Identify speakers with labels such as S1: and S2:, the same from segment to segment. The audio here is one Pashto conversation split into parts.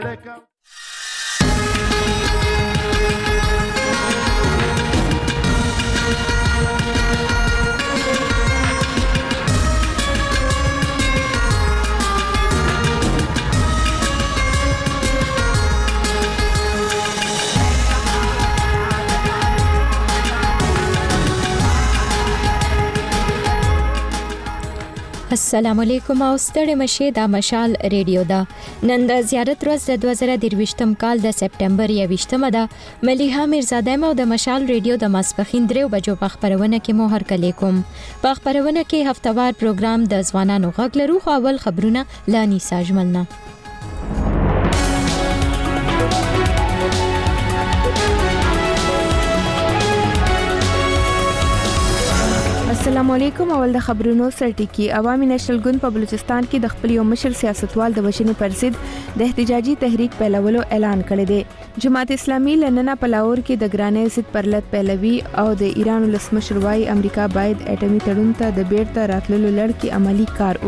S1: السلام علیکم او ستړي مشه د مشال ریډیو دا نن د زیارت ورځ د 2023م کال د سپټمبر 28مه ده ملیحه میرزاده مو د مشال ریډیو د ماسپخین 3 بجو په خبرونه کې مو هرکلی کوم په خبرونه کې هفتوار پروګرام د ځوانانو غږ لرو خو اول خبرونه لانی ساجملنا
S2: السلام علیکم اول د خبرونو سرټکی عوامي نېشنل ګوند په بلوچستان کې د خپل یو مشر سیاستوال د وژنې پر ضد د احتجاجي تحریک پیلولو اعلان کړی دی جماعت اسلامي لننه په لاهور کې د ګرانۍ ضد پرلط پیلوي او د ایران ولسمشر وايي امریکا باید اټومي تړون ته د بیرته راتللو لړ کې عملی کار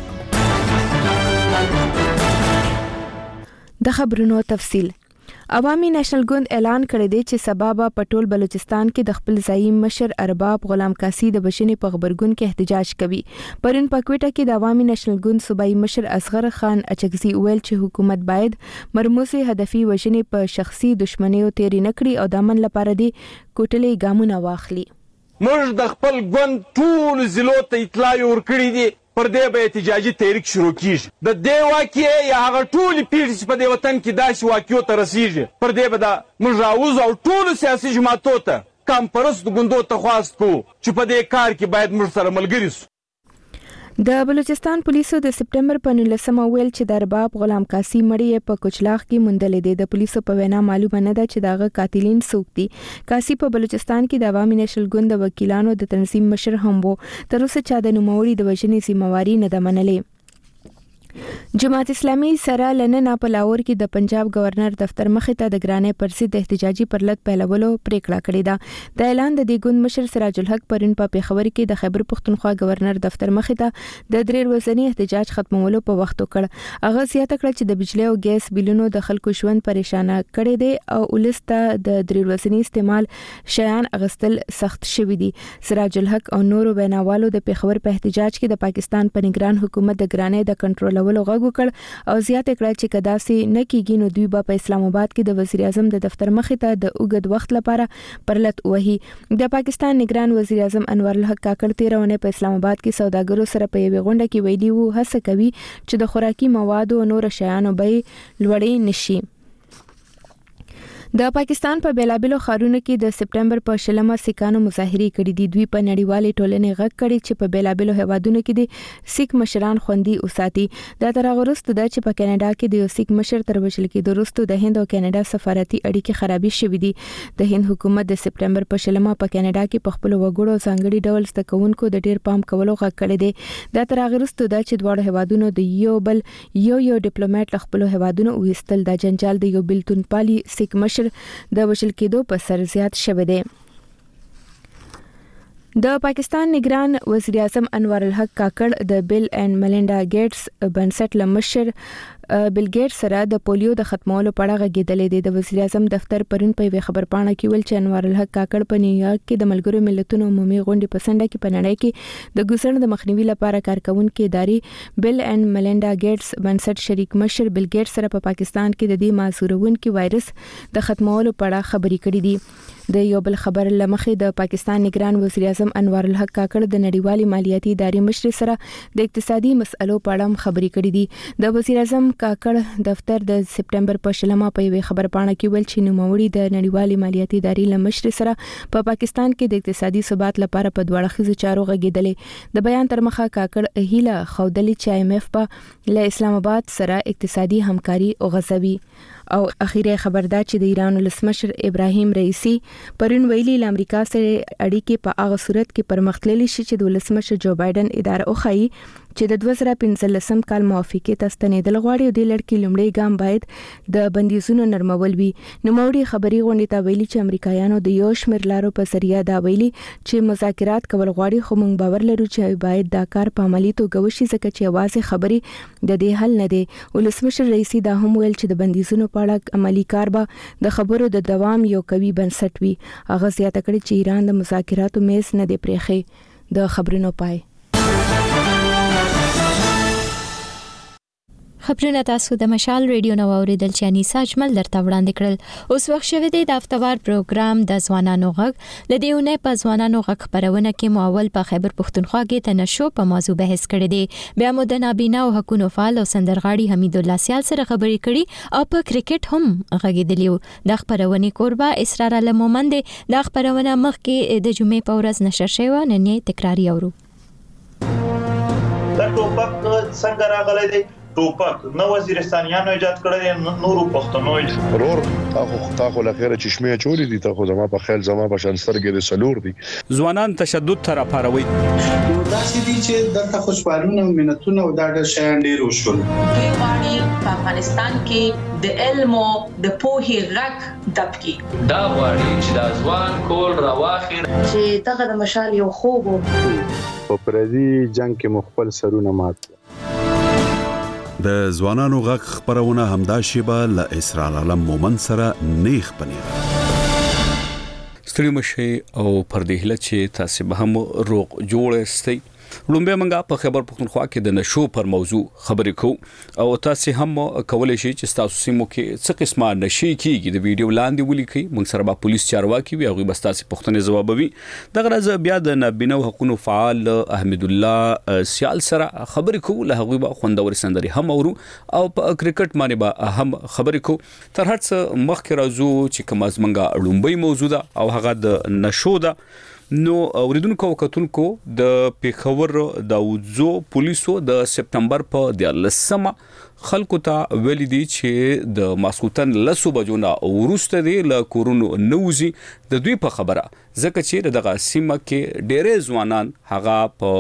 S2: وکړي د خبرونو تفصیل عوامي نېشنل ګوند اعلان کړی دی چې سبا په ټول بلوچستان کې د خپل ځایي مشر ارباب غلام قاسی د بشنې په خبرګون کې احتجاج کوي پرون په کوټه کې د عوامي نېشنل ګوند صوبایي مشر اصغر خان اچکزي ویل چې حکومت باید مرموزه هدفي وژنې په شخصي دښمنیو تیری نکړي او د امن لپاره دی کوټلې ګامونه واخلي
S3: موږ د خپل ګوند ټول ضلعو ته اطلاع ورکړې دي پر دې به احتجاجي تحریک شروع کیږي د دې واقعې یا هغه ټول پیښې په دې وطن کې داسې واقعو ته رسیږي پر دې به د موږ راوځو او ټول سیاسي جماعتو ته کمپرست ګوندو ته خواست کوو چې په دې کار کې باید موږ سره ملګري سو
S2: د بلوچستان پولیسو د سپټمبر په 19مه ویل چې د ارباب غلام قاسی مړی په کوچلاغ کې موندلې دي د پولیسو په وینا معلومه نه ده چې داغه قاتلین څوک دي قاسی په بلوچستان کې د عوامي نېشنل ګوند د وکیلانو د تنظیم مشر هم وو تر اوسه چا د نوموړي د وژنې ذمہواری نه ده منلې جماعت اسلامي سره لننه په لاهور کې د پنجاب گورنر دفتر مخې ته د ګرانۍ پر ضد احتجاجي پرلط پیلولو پریکړه کړې ده د اعلان د دې ګوند مشر سراج الحق پرون په پیښور کې د خیبر پښتونخوا گورنر دفتر مخې ته د درې ورځنی احتجاج ختمولو په وخت وکړ هغه زیاته کړه چې د بجلی او ګیس بلونو د خلکو ژوند پریشان کړي دي او ولسته د درې ورځنی استعمال شیان اغستل سخت شوی دي سراج الحق او نورو ویناوالو د پیښور په احتجاج کې د پاکستان په نگران حکومت د ګرانۍ د کنټرول ولو غږ وکړ او زیاته کړه چې کداسي نه کیږي نو دوی په اسلام آباد کې د وزیر اعظم د دفتر مخې ته د اوږد وخت لپاره پرلط وهي د پاکستان نگران وزیر اعظم انور الحق کاکړ 13 په اسلام آباد کې سوداګرو سره په یوه غونډه کې ویلي وو هڅه کوي چې د خوراکي موادو او نور شیانو بیې لوړې نشي د پاکستان په بیلابلو ښارونو کې د سپټمبر په 20مه سیکانو مظاهرې کړې دي دوی په نړیوالې ټولنې غږ کړي چې په بیلابلو هیوادونو کې د سیک مشران خوندي اوساتي دا تر هغه وروسته د چې په کینیډا کې د سیک مشر تر وژل کېدو وروسته د هند او کینیډا سفارتي اړیکې خرابې شوې دي د هند حکومت د سپټمبر په 20مه په کینیډا کې په خپل وګړو ځانګړي ډول ستکونکو د ډیر پام کولو غږ کړی دی دا تر هغه وروسته د چې دواړو هیوادونو د یو ډیپلوماټ خپل هیوادونو وستل د جنجال د یو بلتون پالي سیک مشر د وشل کېدو په سر زیات شوه دی د پاکستان نگران وزیر اعظم انور الحق کاکړ د بیل اینڈ میلنډا ګیټس بنسټ لمشر بیل ګیټس سره د پولیو د ختمولو په اړه غږیدلې دي د وزیر اعظم دفتر پرون په خبر پاڼه کې ویل چې انور الحق کاکړ په نیویارک کې د ملګرو ملتونو عمومي غونډې په سنډه کې په نړۍ کې د ګوزن د مخنیوي لپاره کارکونکو ادارې بیل اینڈ میلنډا ګیټس بنسټ شریک مشر بیل ګیټس سره په پاکستان کې د دې معذورونکو وایرس د ختمولو په اړه خبرې کړې دي د یو بل خبر لمخې د پاکستان نگران وزیر اعظم انور الحق کاکړ د نړیوالي مالیاتي ادارې مشر سره د اقتصادي مسلو په اړه خبرې کړې دي د وزیر اعظم کاکړ دفتر د سپټمبر په 20مه په خبر پاڼه کې ویل چې نوموړي د نړیوالي مالیاتي ادارې لمشر سره په پاکستان کې د اقتصادي ثبات لپاره په دوه اړخیزو چارو غږیدلې د بیان تر مخه کاکړ هیله خودلی چې IMF په اسلام آباد سره اقتصادي همکاري او غزوي او اخیری خبر دا چې د ایران ولسمشر ابراهیم رئیسی پرون ویلي ل امریکا سره اړیکې په هغه صورت کې پرمختللي شي چې د ولسمشر جو بایدن اداره وخی چې د 2015 کال موافقه تستنیدل غواړي او د لړکی لومړی ګام باید د بندیزونو نرمول وي. نو موري خبري غونډه ته ویلي چې امریکایانو د یو شمېر لارو په ذریعہ دا ویلي چې مذاکرات کول غواړي خو موږ باور لرو چې باید دا کار په عملي توګه وشي ځکه چې اواز خبري د دې حل نه دی. ولسمشر رئیسی دا هم ویل چې د بندیزونو په اړه عملی کار به د خبرو د دوام یو قوي بنسټ وي. هغه زیاته کړې چې ایران د مذاکراتو میز نه دی پریخي. د خبرونو پای.
S1: خبرونه تاسو د مشال ریډیو نو اوریدل چې انیسا اجمل درته وړاندې کړل. اوس وخت شوه دی د هفتوار پروګرام د ځوانانو غږ د دیونه په ځوانانو غږ خبرونه کې مو اول په خیبر پښتونخوا کې تنشو په موضوع بحث کړی دی. بیا مو د نابینا او حقوقو فعال او سندرغاړي حمید الله سیال سره خبرې کړي او په کرکټ هم غږیدلیو. د خبرونه کوربه اسرار علمومند د خبرونه مخ کې د جمعې په ورځ نشر شوی نه نه تکراری اورو.
S4: دا ټوپک څنګه راغلی دی؟ ټوپک نو وزیرستانیانو ایجاد کړی نورو پښتنو
S5: ضرور تاخو لخيره چشمه چولی دي تاخو زما په خیال زما په شانسترګې د سلور دي
S6: ځوانان تشدد تر پاروي
S7: داسې دي چې دغه خوشحالونه او منتونه او دا د شیان ډیر وشول.
S8: غواړي په افغانستان کې د علم او د پوهې غږ دبکي
S9: دا غواړي چې د ځوان کول راواخیر
S8: چې دغه د مشال یو خوب
S10: په پردي جنگ کې مخبل سرونه مات.
S11: د ځوانانو غږ خبرونه همدا شیبه ل اسرار علم مومن سره نیخ پنیر
S6: ستړي مشي او پردهله چې تاسو به هم روغ جوړ استئ. لومبه منګه په خبر پښتونخوا کې د نشو پر موضوع خبرې کوو او تاسو هم کولای شئ چې تاسو سیمو کې څه قسمه نشي کیږي د ویډیو لاندې ولیکئ. موږ سره به پولیس چارواکي وي او به تاسو پښتنې جوابوي. دغه راز بیا د نابینا حقوقو فعال احمد الله سیال سره خبرې کوو. له هغه به خوندور سندري هم اورو او په کرکټ باندې به هم خبرې کوو. تر هڅه مخکې راځو چې کوم ازمنګه لومبي موضوع ده او هغه د نشو ده. نو اوریدونکو کتونکو د پیښور د وځو پولیسو د سپتمبر په 13 خلکو ته ویل دي چې د ماسوتن لسو بجو نه ورسته دي ل کورونو نوزي د دوی په خبره ځکه چې دغه سیمه کې ډېر ځوانان هغه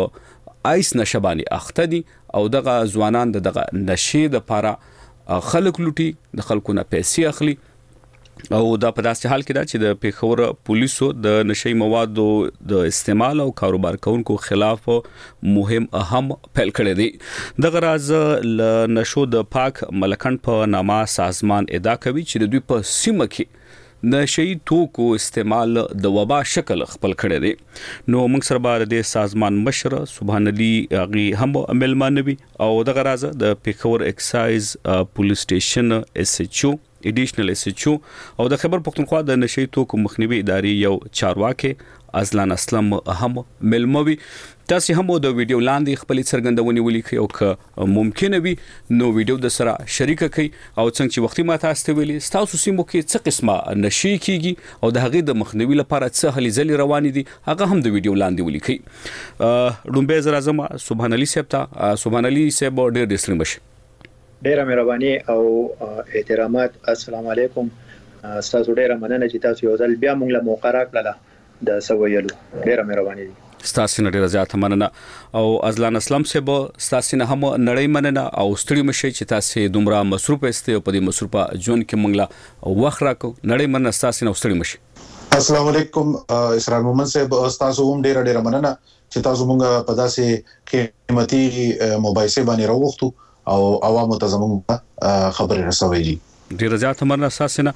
S6: په آیس نشبانی اخته دي او دغه ځوانان دغه نشي د پاره خلک لوټي د خلکو نه پیسې اخلي او دا په داسې حال کې دا چې د پیښور پولیسو د نشي موادو د استعمال او کاروبار کوونکو خلاف مهم اهم پیل کړی دی. د غراز ل نشو د پاک ملکند په نامه سازمان ادعا کوي چې د دوی په سیمه کې نشي توکو استعمال د وبا شکل خپل کړی دی. نو موږ سره به د سازمان مشر سبحان علي اغي هم ملمانوي او د غراز د پیښور ایکسایز پولیس سټیشن اس ایچ او ایډیشنل اس ایچ او او د خبر پښتونخوا د نشي توکو مخنیوي ادارې یو چارواکي ازلان اسلم هم ملموي. تاسو هم د ویډیو لاندې خپل څرګندونې ولیکئ او که ممکن وي نو ویډیو د سره شریک کړئ او څنګه چې وختي ماته استویلي تاسو سیمو کې څه قسمه نشي کیږي او د هغې د مخنیوي لپاره څه هلې ځلې روانې دي هغه هم د ویډیو لاندې ولیکئ. لومبه زرا زما سبحان علي صاحب ته سبحان علي صاحب ډېر ډېر مشه
S12: ډیره مهرباني او احترامات. السلام علیکم. تاسو ډیره مننه چې تاسو یو ځل بیا موږ له موقع راکړه د سویلو. ډیره مهرباني.
S6: تاسو نه ډیره زیاته مننه او ازلان اسلام صاحب تاسو نه هم نړۍ مننه او ستړي مشي چې تاسو دومره مصروف استئ په دې مصروفه ژوند کې موږ لا وخت راکو. نړۍ مننه تاسو نه ستړي مشي.
S7: السلام علیکم اسرار مومن صاحب تاسو هم ډیره مننه چې تاسو موږ په داسې قیمتي مباحثه باندې راوغختو او عوامو ته زموږ خبرې رسوي دي.
S6: ډیر زیات مرنه اساسنه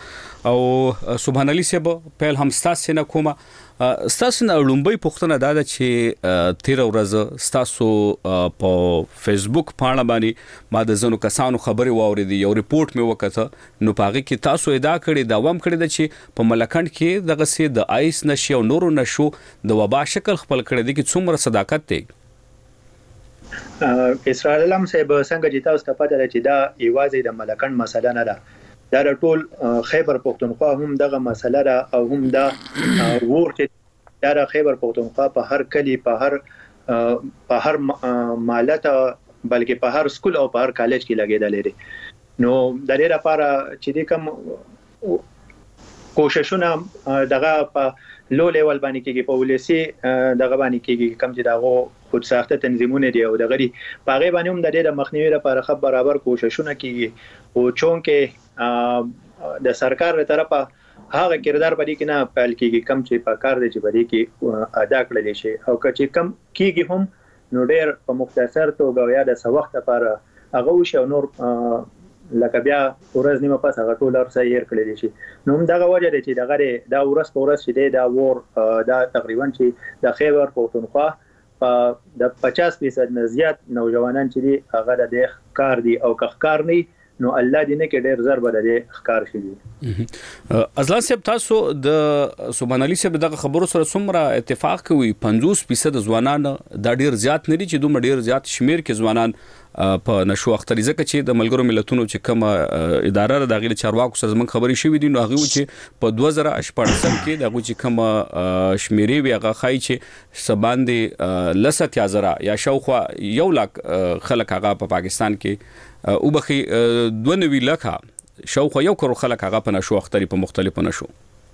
S6: او سبحان علي صاحب په هم اساسنه کومه اساسنه لومبي پښتنه دا چې 13 ورځ تاسو په فیسبوک پاڼه باندې ما د زنو کسانو خبري واوریدي یو ریپورت مې وکړه نو پاغي کې تاسو ادعا کړې دا وام کړې د چې په ملکند کې دغه سي د آیس نشي او نورو نشو د وبا شکل خپل کړې دي چې څومره صداقت دی.
S12: اسرائیل علم صاحب څنګه چې تاسو ته پته ده چې دا ایوازې د ملکند مسله نه ده. دا ټول خیبر پښتونخوا هم دغه مسله ده او هم دا ورته دا خیبر پښتونخوا په هر کلی په هر مالته بلکې په هر سکول او په هر کالج کې لګیدل دي. نو د دې لپاره چې د کوم کوششونه دغه په لو لیول باندې کېږي په ولسی دغه باندې کېږي کوم چې دغه خود ساخته تنظیمونه دی او دغه په غي باندې هم د دې د مخنیوي لپاره خبر برابر کوششونه کېږي او چونکه د سرکار له طرفه هغه کردار باندې کې نه پال کېږي کم چې په کار دی چې باندې کې ادا کړل شي او چې کم کېږي هم نو ډېر په مختصر توګه یا د وخت لپاره هغه وشي او نور لکه بیا ورځ نیمه پس هغه ټول ارسه یې کړل شي نو دغه وجه دی چې دغه دا ورځ په ورځ چې دا ور دا تقریبا چې د خیبر پښتونخوا په د 50% نه زیات نوجوانان چې دي هغه د کار دي او کار نه نو الله دې نه کې ډېر ضرب د ښکار شي
S6: ازلان صاحب تاسو د سبحان علي صاحب دغه خبرو سره څومره اتفاق کوي 50% ځوانان دا ډېر زیات نه دي چې دومره ډېر زیات شمیر کې ځوانان په نشو اختري ځکه چې د ملګرو ملتونو چې کوم اداره د غیر چارواکو سره زموږ خبري شوې دي نو هغه چې په 2018 کې دغه چې کوم شمیرې وی هغه خای چې سباندې لسه تیازرا یا شاوخوا 1 لک خلک هغه په پاکستان کې او بخي 2 لک شاوخوا 1 کروڑ خلک هغه په نشو اختري په مختلفو نشو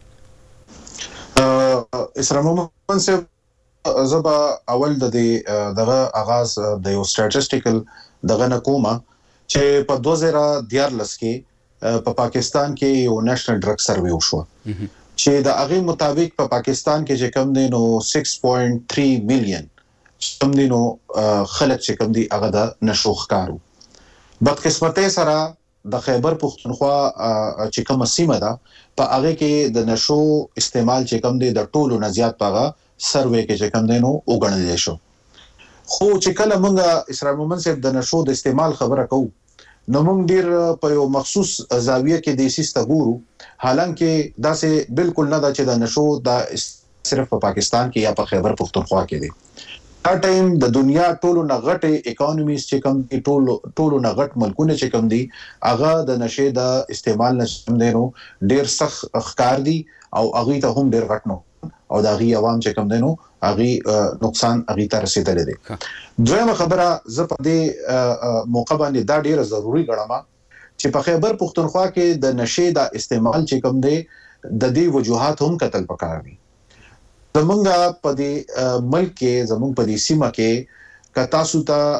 S7: اسلام محمد صاحب زبا اول د دغه آغاز د یو سټاتستیکل دغه نکوما چې په 2014 کې په پاکستان کې یو نېشنل ډرګ سروې وشو چې د هغه مطابق په پاکستان کې چې کم دي نو 6.3 مليون کم دي نو خلک چې کم دي هغه د نشو ښکارو بدقسمتۍ سره د خیبر پښتونخوا چې کوم سیمه ده په هغه کې د نشو استعمال چې کم دي د ټولو نه زیات پاغه سروې کې چې کم دي نو وګڼل شو خو چې کله موږ اسلام محمد صاحب د نشو د استعمال خبره کوو نو موږ ډیر په یو مخصوص زاویه کې د سیسته ګورو حالانکه دا سه بالکل نه دا چې د نشو دا صرف په پاکستان کې یا په خیبر پښتونخوا کې دي دا ټایم د دنیا ټولو نغټه اکانومیز چې کم دي ټولو نغټ ملکونه چې کم دي هغه د نشه د استعمال نشم دي نو ډیر سخت ښکار دي او هغه ته هم ډیر غټ نو او دا غي عوام چې کم دي نو هغه نقصان هغه ته رسیدل دي دویمه خبره زه په دې موقع باندې دا ډیره ضروری ګڼم چې په خیبر پښتونخوا کې د نشه د استعمال چې کم دي د دې وجوهات هم قتل پکار دي زمونږ په دې ملک کې زمونږ په دې سیمه کې ک تاسو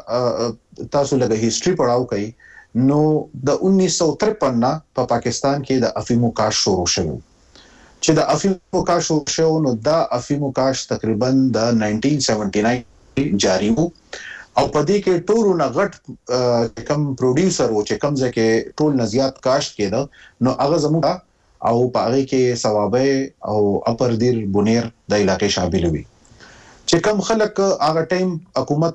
S7: لږه هیستوري پڑھاو کوي نو د 1953 په پاکستان کې د افیمو کاش شروع شو چې د افیمو کاش شروع نو دا افیمو کاش تقریبا د 1979 جاری وو او په دې کې ټول نه غټ کم پروډوسر و چې کم ځکه ټول نه زیات کاش کېده نو هغه زموږ او پاره کې ثوابه او اپر دیر بونیر د علاقې شامل وي چې کم خلک هغه ټایم حکومت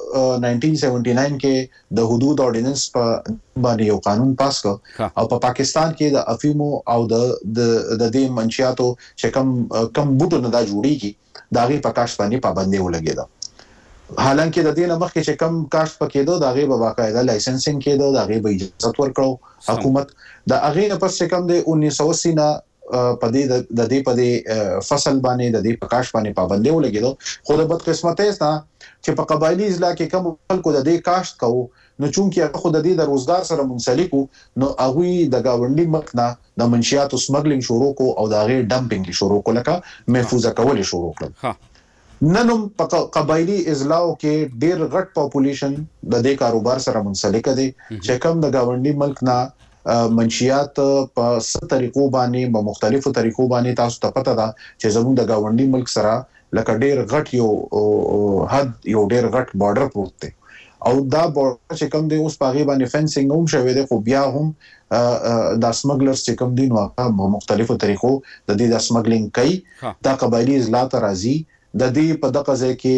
S7: 1979 کې د حدود اورډیننس په باندې یو قانون پاس کړ او په پاکستان کې د افیمو او د دې منشیاتو چې کم بوټو نه دا جوړیږي داغه پکاش باندې پابندي ولګیده حالانکه د دې نه مخکې چې کم کاشت پکېدو داغه به باقاعده لایسنسینګ کېدو داغه به اجازه ورکړو حکومت د هغه نه پس چې کم د 1980 نه په دې فصل باندې د دې پکاش باندې پابندي ولګیدو خو د بدقسمتۍ څخه چې په قبایلی ضلع کې کم خلکو د دې کاشت کوو نو چونکی هغه د دې د روزګار سره منسلک نو هغه د گاونډي ملک نه د منشیاتو سمګلینګ شروع کو او د هغه ډمپینګ شروع کو لکه محفوظه کول شروع کړ ننم په قبایلی اضلاع کې ډیر غټ پاپولیشن د دې کاروبار سره منسلک دي چې کوم د گاونډي ملک نه منشیات په ست طریقو باندې په مختلفو طریقو باندې تاسو ته پته ده چې زموږ د گاونډي ملک سره لکه ډیر غټ یو حد یو ډیر غټ بارډر پروت دی او دا بارډر چې کوم دی اوس پاغي باندې فنسینګ هم شوی دی خو بیا هم د سمګلرز چې کوم دي نو په مختلفو طریقو د دې د سمګلینګ کوي دا قبایلی اضلاع ته راځي د دې په دغه ځای کې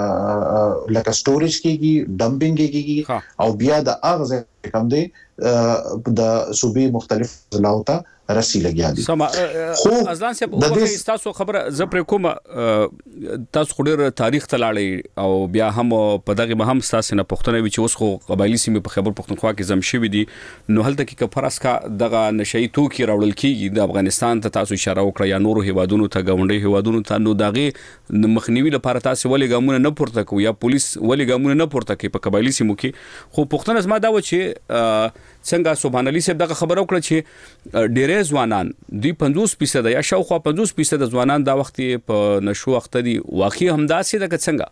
S7: لکه سټوریج کېږي ډمپینګ کېږي او بیا د هغه ځای کوم دی د صوبې مختلف ضلعو ته رسي لګیا دي
S6: خو ازلان صاحب تاسو خبره زه پر کوم تاسو خو ډېر تاریخ ته لاړی او بیا هم په دغه به هم تاسو نه پښتنه وی چې اوس خو قبایلی سیمه په خیبر پښتونخوا کې زم شوی دي نو هلته کې کفرس کا دغه نشئی توکي راوړل کیږي د افغانستان ته تاسو اشاره وکړه یا نورو هیوادونو ته گاونډي هیوادونو ته نو دغه مخنیوي لپاره تاسو ولې ګامونه نه پورته کوي یا پولیس ولې ګامونه نه پورته کوي په قبایلی سیمو کې خو پښتنه زما دا و چې څنګه سبحان الله صاحب دغه خبرو کړ چې ډېرې ځوانان دی 50% یا شاوخوا 50% ځوانان دا وخت په نشو وخت دي واقعي همداسې د څنګه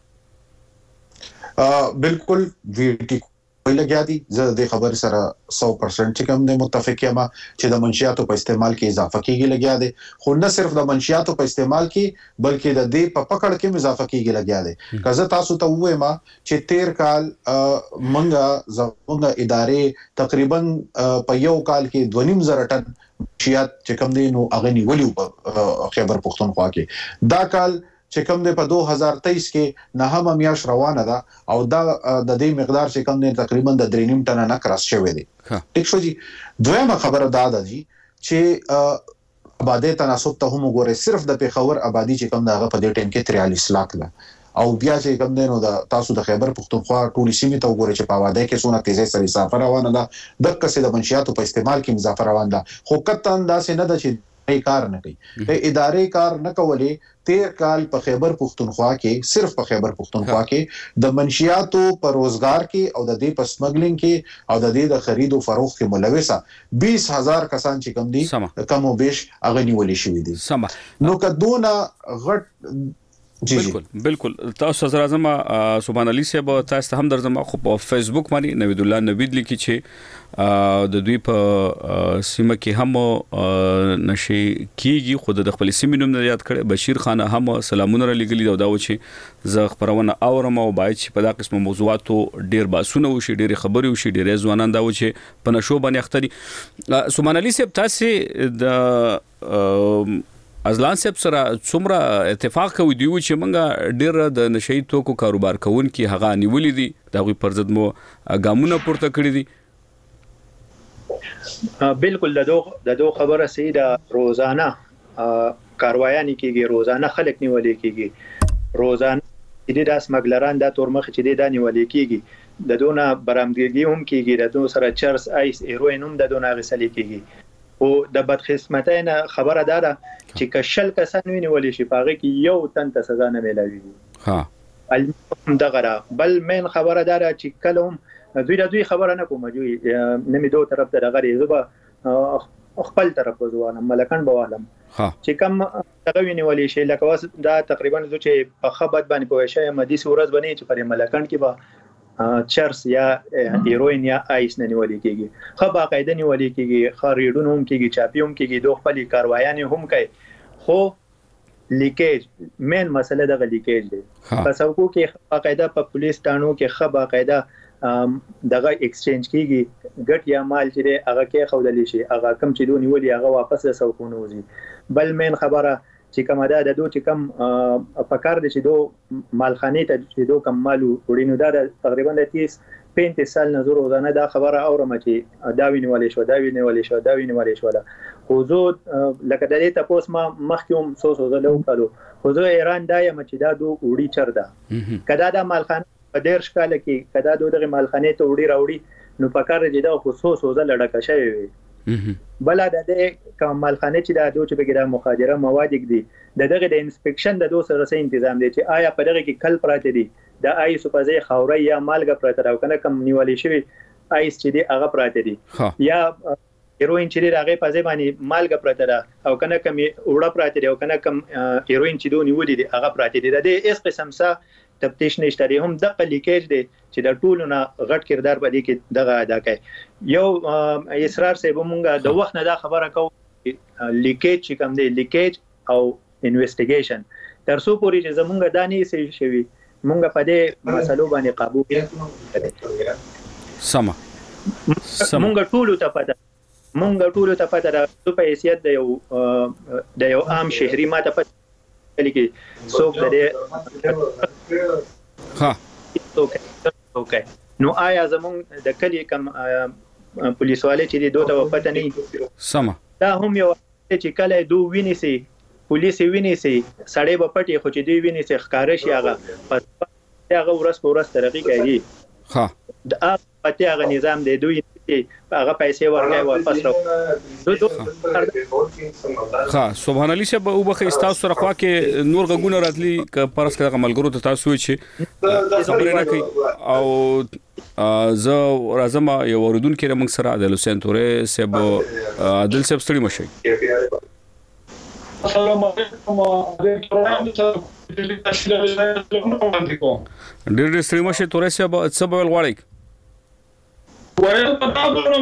S7: بالکل ویټی لګیا دي زه د خبر سره 100% چې کوم د متفق یم چې د منشیاتو په استعمال کې اضافه کیږي لګیا دي خو نه صرف د منشیاتو په استعمال کې بلکې د دې په پکړ کې اضافه کیږي لګیا دي کزه تاسو ته وایم چې 13 کال منګه زموږ ادارې تقریبا په یو کال کې 2.5 ټن منشیات چې کوم دي نو اغنی ولیو په خیبر پختونخوا کې دا کال چې کوم د په 2023 کې نه هم میاش روانه ده او دا د دې مقدار چې کوم د تقریبا د 3.5 ټن نه کراس شوی دی ټیک شو جی دویمه خبره دا ده جی چې آبادی تناسب ته هم وګوره صرف د پیښور آبادی چې کوم دغه په دې ټیم کې 43 لک ده او بیا چې کوم دینو د تاسو د خیبر پختونخوا ټولي سیمه ته وګوره چې په آبادی کې څونه تیزه سره اضافه روانه ده د کسې د منشیاتو په استعمال کې اضافه روانه ده خو کته انداسې نه ده چې کار نه کوي ادارې کار نه کولې 13 کال په خیبر پختونخوا کې صرف په خیبر پختونخوا کې د منشیاتو په روزګار کې او د دې په سمګلینګ کې او د دې د خرید او فروخت کې ملوثه 20,000 کسان چې کم دي کم او بیش اغنی ولې شوی دي نو کدونه غټ
S6: بالکل تاسو سره اعظم سبحان الله صاحب تاسو هم درځم خو په فیسبوک باندې نوید الله نوید لیکي چې د دوی په سیمه کې هم نشي کیږي خود د خپل سیمې نوم نه یاد کړي بشیر خان هم سلامونه را لګلی دا و چې زه خبرونه اورم او باید چې په دا قسمه موضوعاتو ډیر باسونه وشي ډیر خبري وشي ډیر ځوانان دا و چې په نشو باندې اختري سبحان الله صاحب تاسو د ازلان صاحب سره څومره اتفاق کوي دی چې موږ ډیر د نشئی توکو کاروبار کوونکي هغه نیولې دي دا غوي پر ضد مو ګامونه پورته کړی دي
S12: بالکل دغه خبره سي د روزانه کاروایان کیږي روزانه خلک نیولې کیږي روزانه د داس مګلران د تورمخ چې د نیولې کیږي د دونه برامدګي هم کیږي د دو سره چرس ایس ایروین هم د دونه غسلې کیږي او د بدقسمتۍ خبره ده چې کشل کسان ونیولې شي پاغه کې یو تن ته سزا نه ملوي ها دغه بل من خبره ده چې کله هم دوی خبره نه کوم جوړي نه می دوه طرف ته دغه زبا خپل طرف وځوانم ملکان بوالم چې کم دغه ونیولې شي لکه واس دا تقریبا چې په خبرت باندې پوه شي مدي صورت باندې چې پر ملکان کې با چرس یا هیروین یا آیس نه نیولې کیږي خو باقاعده نیولې کیږي خریدونه هم کیږي چاپیوم کیږي دوه خپل کاروایان هم کوي خو لیکیج مین مسله د لیکیج دی په سوکو کې باقاعده په پولیس تانو کې خو باقاعده دغه ایکسچینج کیږي ګټ یا مال چې هغه کې خودلی شي هغه کم چې دوی نیولې هغه واپس د سوکونو وزي بل مین خبره چې کومه ده د دوی چې کم فکر دي چې دوی مالخانه ته چې دوی کم مالو وړینو دا تقریبا د 30-35 سال نظر روزانه دا خبره اورم چې دا وینولې شو خو زه لکه د دې تاسو ما مخکوم سوسو زلو کړو خو زه ایران دا یم چې دا دوی وړي چر ده کدا دا مالخانه په ډیر شکاله کې کدا دوی مالخانه ته وړي راوړي نو فکر دي دا خصوصو زل ډکه شوی وي بل د کوم مالخانه چې د دوی چې بګره مخادره مواد دي دغه د انسپکشن د دوی سره سره تنظیم دي چې آیا په دغه کې کل پراته دي د آیس په ځای خاورې یا مالګه پراته راو کنه کم نیولې شوی آیس چې دی هغه پراته دي یا هیروین چې دی هغه په ځای باندې مالګه پراته ده او کنه کم وړه پراته دی او کنه کم هیروین چې دوی نیولې دي هغه پراته دي د اس قسم سره تفتیش نشته دی هم د لیکیج دی چې د ټولو نه غټ کردار پدې کې دغه ادا کوي یو اسرار صاحب مونږه د وخت نه دا خبره کوو لیکیج چې کوم دی لیکیج او انویسټیګیشن ترڅو پورې چې زمونږ دانی سي شوی مونږ په دې مسلو باندې قابو
S6: سما
S12: مونږ ټولو ته پته ده په حیثیت د یو عام شهري ماته پته کې څوک دې ها اوکې نو آیا زمون د کلی کم پولیس والے چې دوی ته پته نه
S6: سما
S12: دا هم یو چې کله دوی ویني سي پولیس ویني سي سړی په پټي خو چې دوی ویني سي ښکارا شي هغه ورځ په ورځ ترقی کوي
S6: ها
S12: دا پته هغه نظام دی دوی هغه پیسې ورکړي واپس راو
S6: ها سبحان الله صاحب او بخې تاسو سره خوا کې نور غوونه راتلی ک پرس کې ملګرو ته تاسو چې خبرې نه کوي او زه راځم یو اوریدونکو موږ سره عادل حسین تورې صاحب عادل صاحب ستړي مشي.
S13: السلام علیکم.
S6: ډېر ستړي مشي تورې صاحب څه بل غواړئ؟
S13: وایي پتا کوم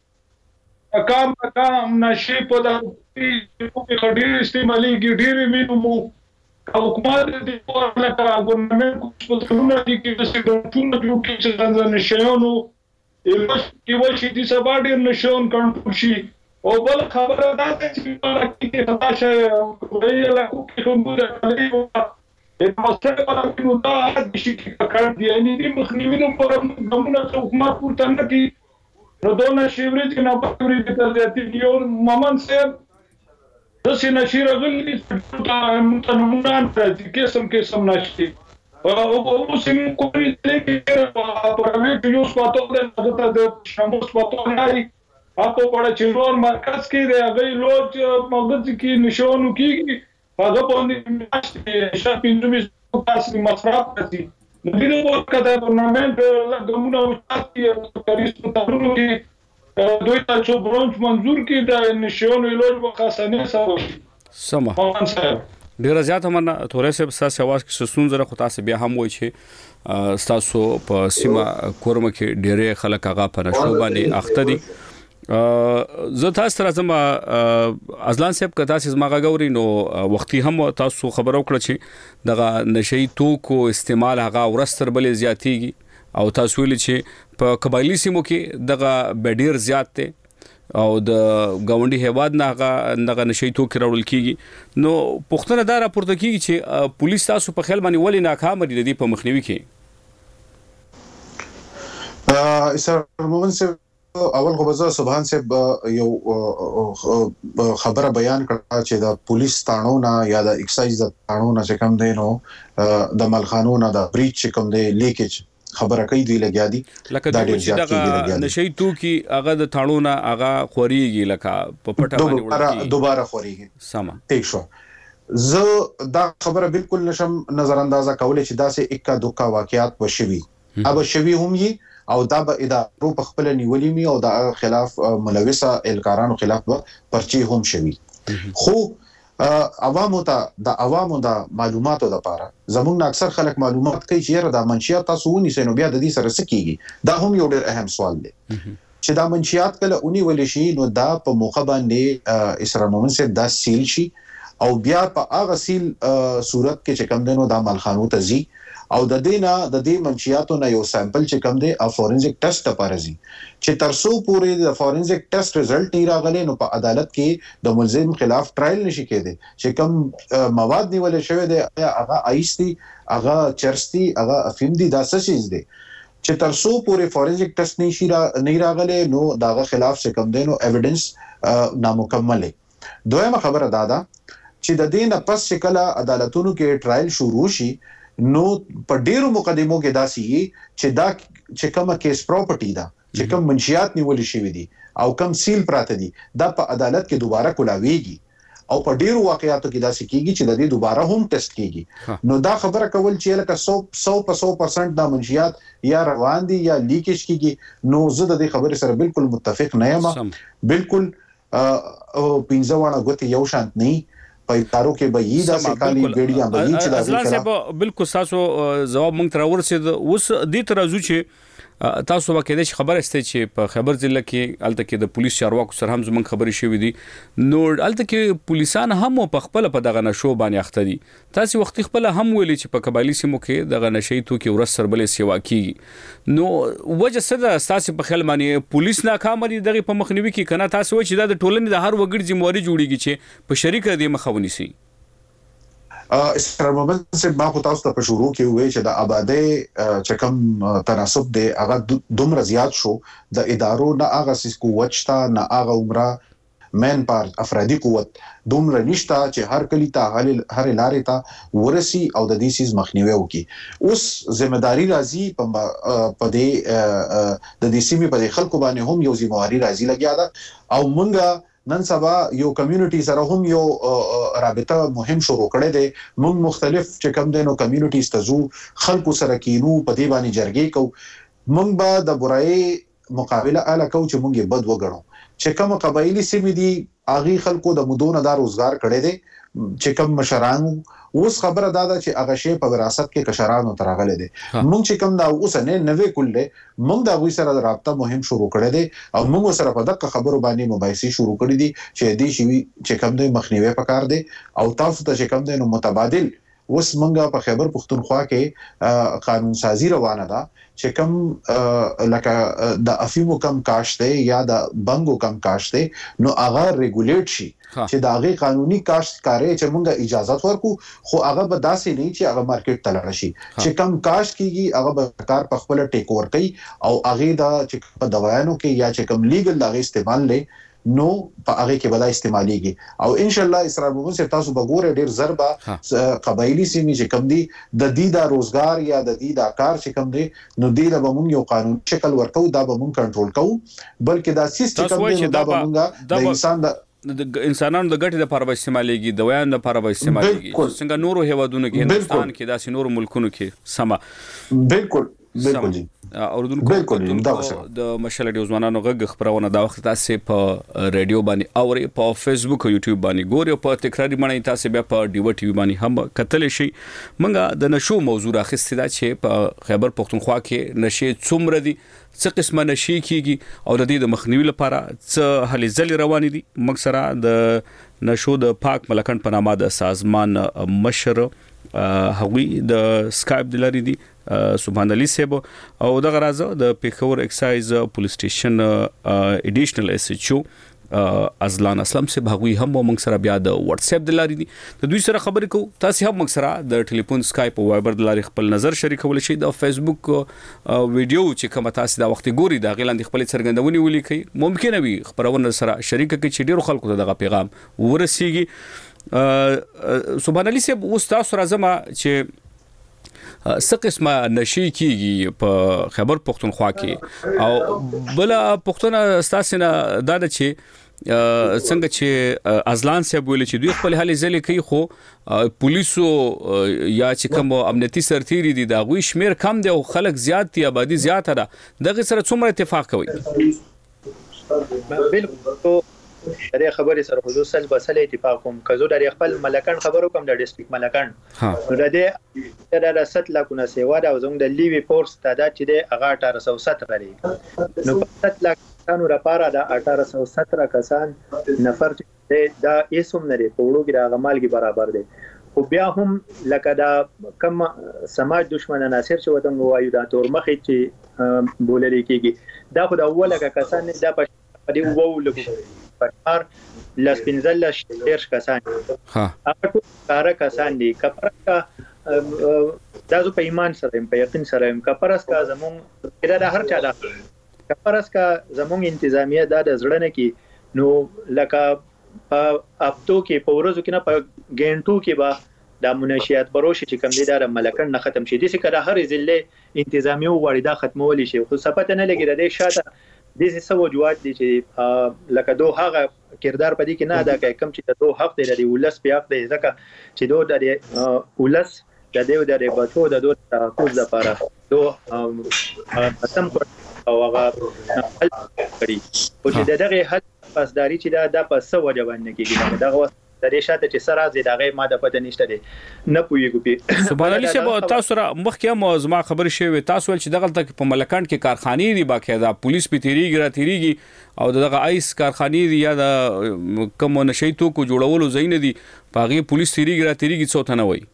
S13: کام نشي په د ډېر استعمالي ډېر مینو حکومت دې ورته غوښنه کوي چې د سیګنټونو کې چې څنګه نشيونو کې وشي د سبا ډېر نشون کنټرول شي او بل خبره ده چې کې خطا شي ویل کوي کوم د مستقبل کې نو دا د شي کار دی نه دي مخنیوي پر دمونه حکومت پورته نه کی نو دونه شیوري چې نه پورې د دې یو ممن صاحب د سینشي راغلي ته نمونه چې قسم نشي او سیم کوي چې پرمټ یو سپاتو د شمو سپاتو نه اته په چیرور مرکز کې دی هغه لوج مغز کې نشونو کېږي هغه باندې شپ انډومي تاسو مصرف کوي د دې وخت د ټورنمنت لګمونه او تاسو کاریستو تاسو کې دوی تاسو برونچ منظور کې د نشونو لوج وخاصنه سره
S6: سم ډیر زیات مننه تورې صاحب تاسو आवाज کې سسون زره خو تاسو بیا هم وای چې تاسو په سیمه کورم کې ډیره خلک هغه په نشو باندې اخته دي. زه تاسو سره زما ازلان صاحب که تاسو زما غوړی نو وختي هم تاسو خبرو کړ چې دغه نشئی توکو استعمال هغه ورستر بلې زیاتیږي او تاسو ویل چې په قبایلی سیمو کې دغه ډیر زیات دی او د گاونډي هیواد نه هغه نشئی توکي راوړل کیږي. نو پښتنه دا راپورته کیږي چې پولیس تاسو په خیال باندې ولې ناکام دي د په مخنیوي کې؟
S7: مومن صاحب اول خو بزه سبحان صاحب یو خبره بیان کړه چې د پولیس قانون یا د ایکسایز د قانون چې کوم دی نو د ملخانو نه د بریچ کوم دی لیکج خبره کوي دی لګیا دي
S6: لکه دا چې دغه نشئی توکي هغه د تاړونه هغه خوريږي لکه په پټه باندې ورته
S7: دوباره خوريږي.
S6: سم
S7: ټیک شو. زه دا خبره بالکل نشم نظر اندازه کولای چې دا سه اکا دوکا واقعیات وشوي اب شوي هم یي او دا به ادارو په خپل نیولې می او دا خلاف ملوثه الکارانو خلاف پرچی هم شوي. خو عوامو ته د عوامو د معلوماتو لپاره زمونږ اکثر خلک معلومات کوي چې دا منشيات تاسو ونی سينو بیا د دې سره سکیږي. دا هم یو ډېر اهم سوال دی چې دا منشيات کله اونی ولې شي نو دا په موخه باندې اسرار مومن سے دا سیل شي او بیا په هغه سیل صورت کې چې کوم دنو دا ملخانو ته زی او د دې منشياتو نه یو سامپل چې کوم دی فورنزیک ټیسټ لپاره زی چې ترسو پورې د فورنزیک ټیسټ رزلټ نه راغلی نو په عدالت کې د ملزم خلاف ټرایل نشي کېده چې کوم مواد نیول شوی دی هغه آیستی هغه چرستی هغه افیم دی دا څه شي دی چې ترسو پورې فورنزیک ټیسټ نه راغلی نو داغه خلاف چې کوم دی نو ایویډنس نامکمل دی. دویمه خبره دا چې د دې نه پس چې کله عدالتونو کې ټرایل شروع شي نو په ډیرو مقدمو کې داسي چې دا چې کومه کیس پراپرټي دا چې کوم منشيات نیول شوی دي او کوم سیل پراته دي دا په عدالت کې دوباره کولاویږي او په ډیرو واقعیاتو کې داسي کیږي چې د دې دوباره هم ټیسټ کیږي. نو دا خبره کول چې لکه 100% دا منشيات یا روان دي یا لیکیج کیږي نو زه د دې خبرې سره بالکل متفق نه یم. بالکل پینځه غوته یو شانت نه پایتارو کې به یی دا سکالي ویډیا به یی چې دا
S6: بالکل تاسو جواب مونږ تر ورسېد اوس دې ترازو چې تاسو وکړئ چې خبر استه چې په خبر ضلع کې الته کې د پولیس چارواکو سره هم زمونږ خبرې شوې دي نو الته کې پولیسان هم په خپل په دغه نشو باندې اخته دي. تاسو وخت خپل هم ویلي چې په قبایلی سیمو کې دغه نشئی توکي ورسره بلې سیوا کیږي نو وجه څه ده تاسو په خیال باندې پولیس ناکام دي دغه په مخنیوي کې کنه تاسو چې دا د ټولنې د هر وګړي ذمہواری جوړیږي چې په شریکه دې مخاوني سي.
S7: اسرار مومن سے ما خو تاسو ته شروع کې وې چې د آبادی چې کوم تناسب دی هغه دومره زیات شو د ادارو نه هغه سیس قوت شته نه هغه عمره مین پارت افرادی قوت دومره نشته چې هر کلی ته هر لارې ته ورسي او د دې سیس مخنیوي وکړي. اوس ځمېداري راځي په دې د دې سیمې په خلکو باندې هم یو ځمېواري راځي لګیا ده او مونږه نن سبا یو کمیونټي سره هم یو رابطه مهم شروع کړی دی. موږ مختلف چې کوم دینو کمیونټیز ته زو خلکو سره کینو په دې باندې جرګې کو مونږ به د برای مقابله اله کو چې مونږ بد وګڼو چې کوم قبایلی سیمې دي اغي خلکو د مدونه دا روزګار کړي دي چې کوم مشران اوس خبره دا ده چې هغه شی په وراثت کې کشرانو ترغله دي مونږ چې کوم دا اوس نه نوې کولې مونږ دا غوي سره رابطه مهم شروع کړې دي او مونږ سره په دغه خبرو باندې مباحثه شروع کړې دي چې دې شی چې کوم د مخنیوي پکار دي او تاسو ته چې کوم د متبادل اوس مونږه په خیبر پختونخوا کې قانون سازی روانه ده چې کوم لکه د افیمو کم کاشته یا د بنګو کم کاشته نو هغه ریګولیټ شي چې دا غي قانوني کاشت کاری چې مونږه اجازه ورکو خو هغه به داسې نه چې هغه مارکیټ ته لاړ شي چې کم کاشت کیږي هغه به کار په خپل ټیک ور کوي او هغه دا چې په دوايانو کې یا چې کم لیګل دا غي استعمال لې نو په هغه کې بدا استعماليږي او ان شاء الله اسرار مومن سے تاسو بګوره ډیر ضربه قبایلی سیمې چې کم دي د دې دا روزګار یا د دې دا کار چې کم دي نو دې له موږ یو قانون شکل ورکو دا به موږ کنټرول کوو بلکې دا سیستم کوم دا به موږ د انسان
S6: د انسانانو د ګټې لپاره به استعمالېږي د ویان لپاره به استعمالېږي څنګه نورو هیوادونو کې هندستان کې داسې نورو ملکونو کې سما
S7: بالکل جی
S6: اوردونکو د مشال ډیو ځوانانو غږ خبرونه دا وخت تاسو په ریډیو باندې اوري په فیسبوک او یوټیوب باندې ګوري په تکراری باندې تاسو بیا په ډیو ټي وی باندې هم کتل شي منګه د نشو موضوع راخستې دا چې په خیبر پختونخوا کې نشي څومره دي څه قسمه نشي کیږي او د دې د مخنیوي لپاره څه هلې ځلې روانې دي موږ سره د نشو د پاک ملکن په نامه د سازمان مشر هغوی د سکایپ د لري دي سبحان الله سیب او د غرازه د پیښور اکسایز پولیس سټیشن اډیشنل اس ایچ او ازلان اسلام سیب هغوی هم موږ سره بیا د واتس اپ د لري دي د دوی سره خبرې کوو تاسو هم موږ سره د ټلیفون سکایپ او وایبر د لري خپل نظر شریکول شي د فیسبوک ویډیو چې کوم تاسو دا وخت ګوري دا غیلاند خپل څرګندونې ولیکي ممکن وي خبرونه سره شریک کړي چې ډیرو خلکو ته دغه پیغام ورسیږي سبحان الله سیب اوس تاسو راځم چې څه قسمه نشي کیږي په خیبر پختونخوا کې او بل پښتون ستاسو نه دا چې څنګه چې ازلان صاحب ویل چې دوی خپل حالې ځلې کوي خو پولیسو یا چې کوم امنیتي سرتیري دي دا غوي شمیر کم دی او خلک زیات دي آبادی زیاته ده دغه سره څومره اتفاق کوي
S12: بالکل درې خبرې سره حضور سل بسله اتفاق کوم کزو درې خپل ملکان خبرو کوم د ډیسټریکټ ملکان نو د دې د 7 لکونه سیوا د زنګ د لیوی فورس تعداد چې د هغه 1817 لري نو 7 لک کسانو لپاره د 1817 کسان نفر چې دا اسوم لري په وړو کې د غمالګي برابر دي خو بیا هم لکه دا کم سماج دشمن عناصر چې وطن وایو دا تور مخې چې بولل کېږي دا خو د اوله کسان دا په دې وو لګو پټار لاس پنځل شیر کسان هغه ټول کار کسان دي کپرسکا دا زو په ایمان سره په یقین سره کپرسکا زمون دا د هر چا دا کپرسکا زمون انتظامیه دا د زړه نه کې نو لکه په اپتو کې په ورځو کې نه په ګنټو کې با د منشیات بروش چې کوم دي د ملکن نه ختم شي دي چې کله هر ضلع انتظامیه وړي دا ختمول شي خو صفات نه لګي د دې شاته د څه وجوهات دي چې لکه دوه هغه کردار پدې کې نه ادا کوي کم چې د دوه حق دی د ولس په حق دی ځکه چې دوه د ولس د دې د بچو د دوه تحفظ لپاره دوه قسم او هغه حل کړی او چې دغه حل پاسداري چې دا په څه وجه باندې کېږي دغه د دې شاته چې سره زی دغه ماده پته نشته دي نه پويګو په
S6: سبحان الله چې تاسو را مخکې موضوع خبر شوی تاسو ول چې دغه تک په ملکان کې کارخانې دي باقاعده پولیس په تیریږي او دغه ایس کارخانې دي یا د کوم نشي توکو جوړولو زین دي پاغي پولیس تیریږي څو ته نه وای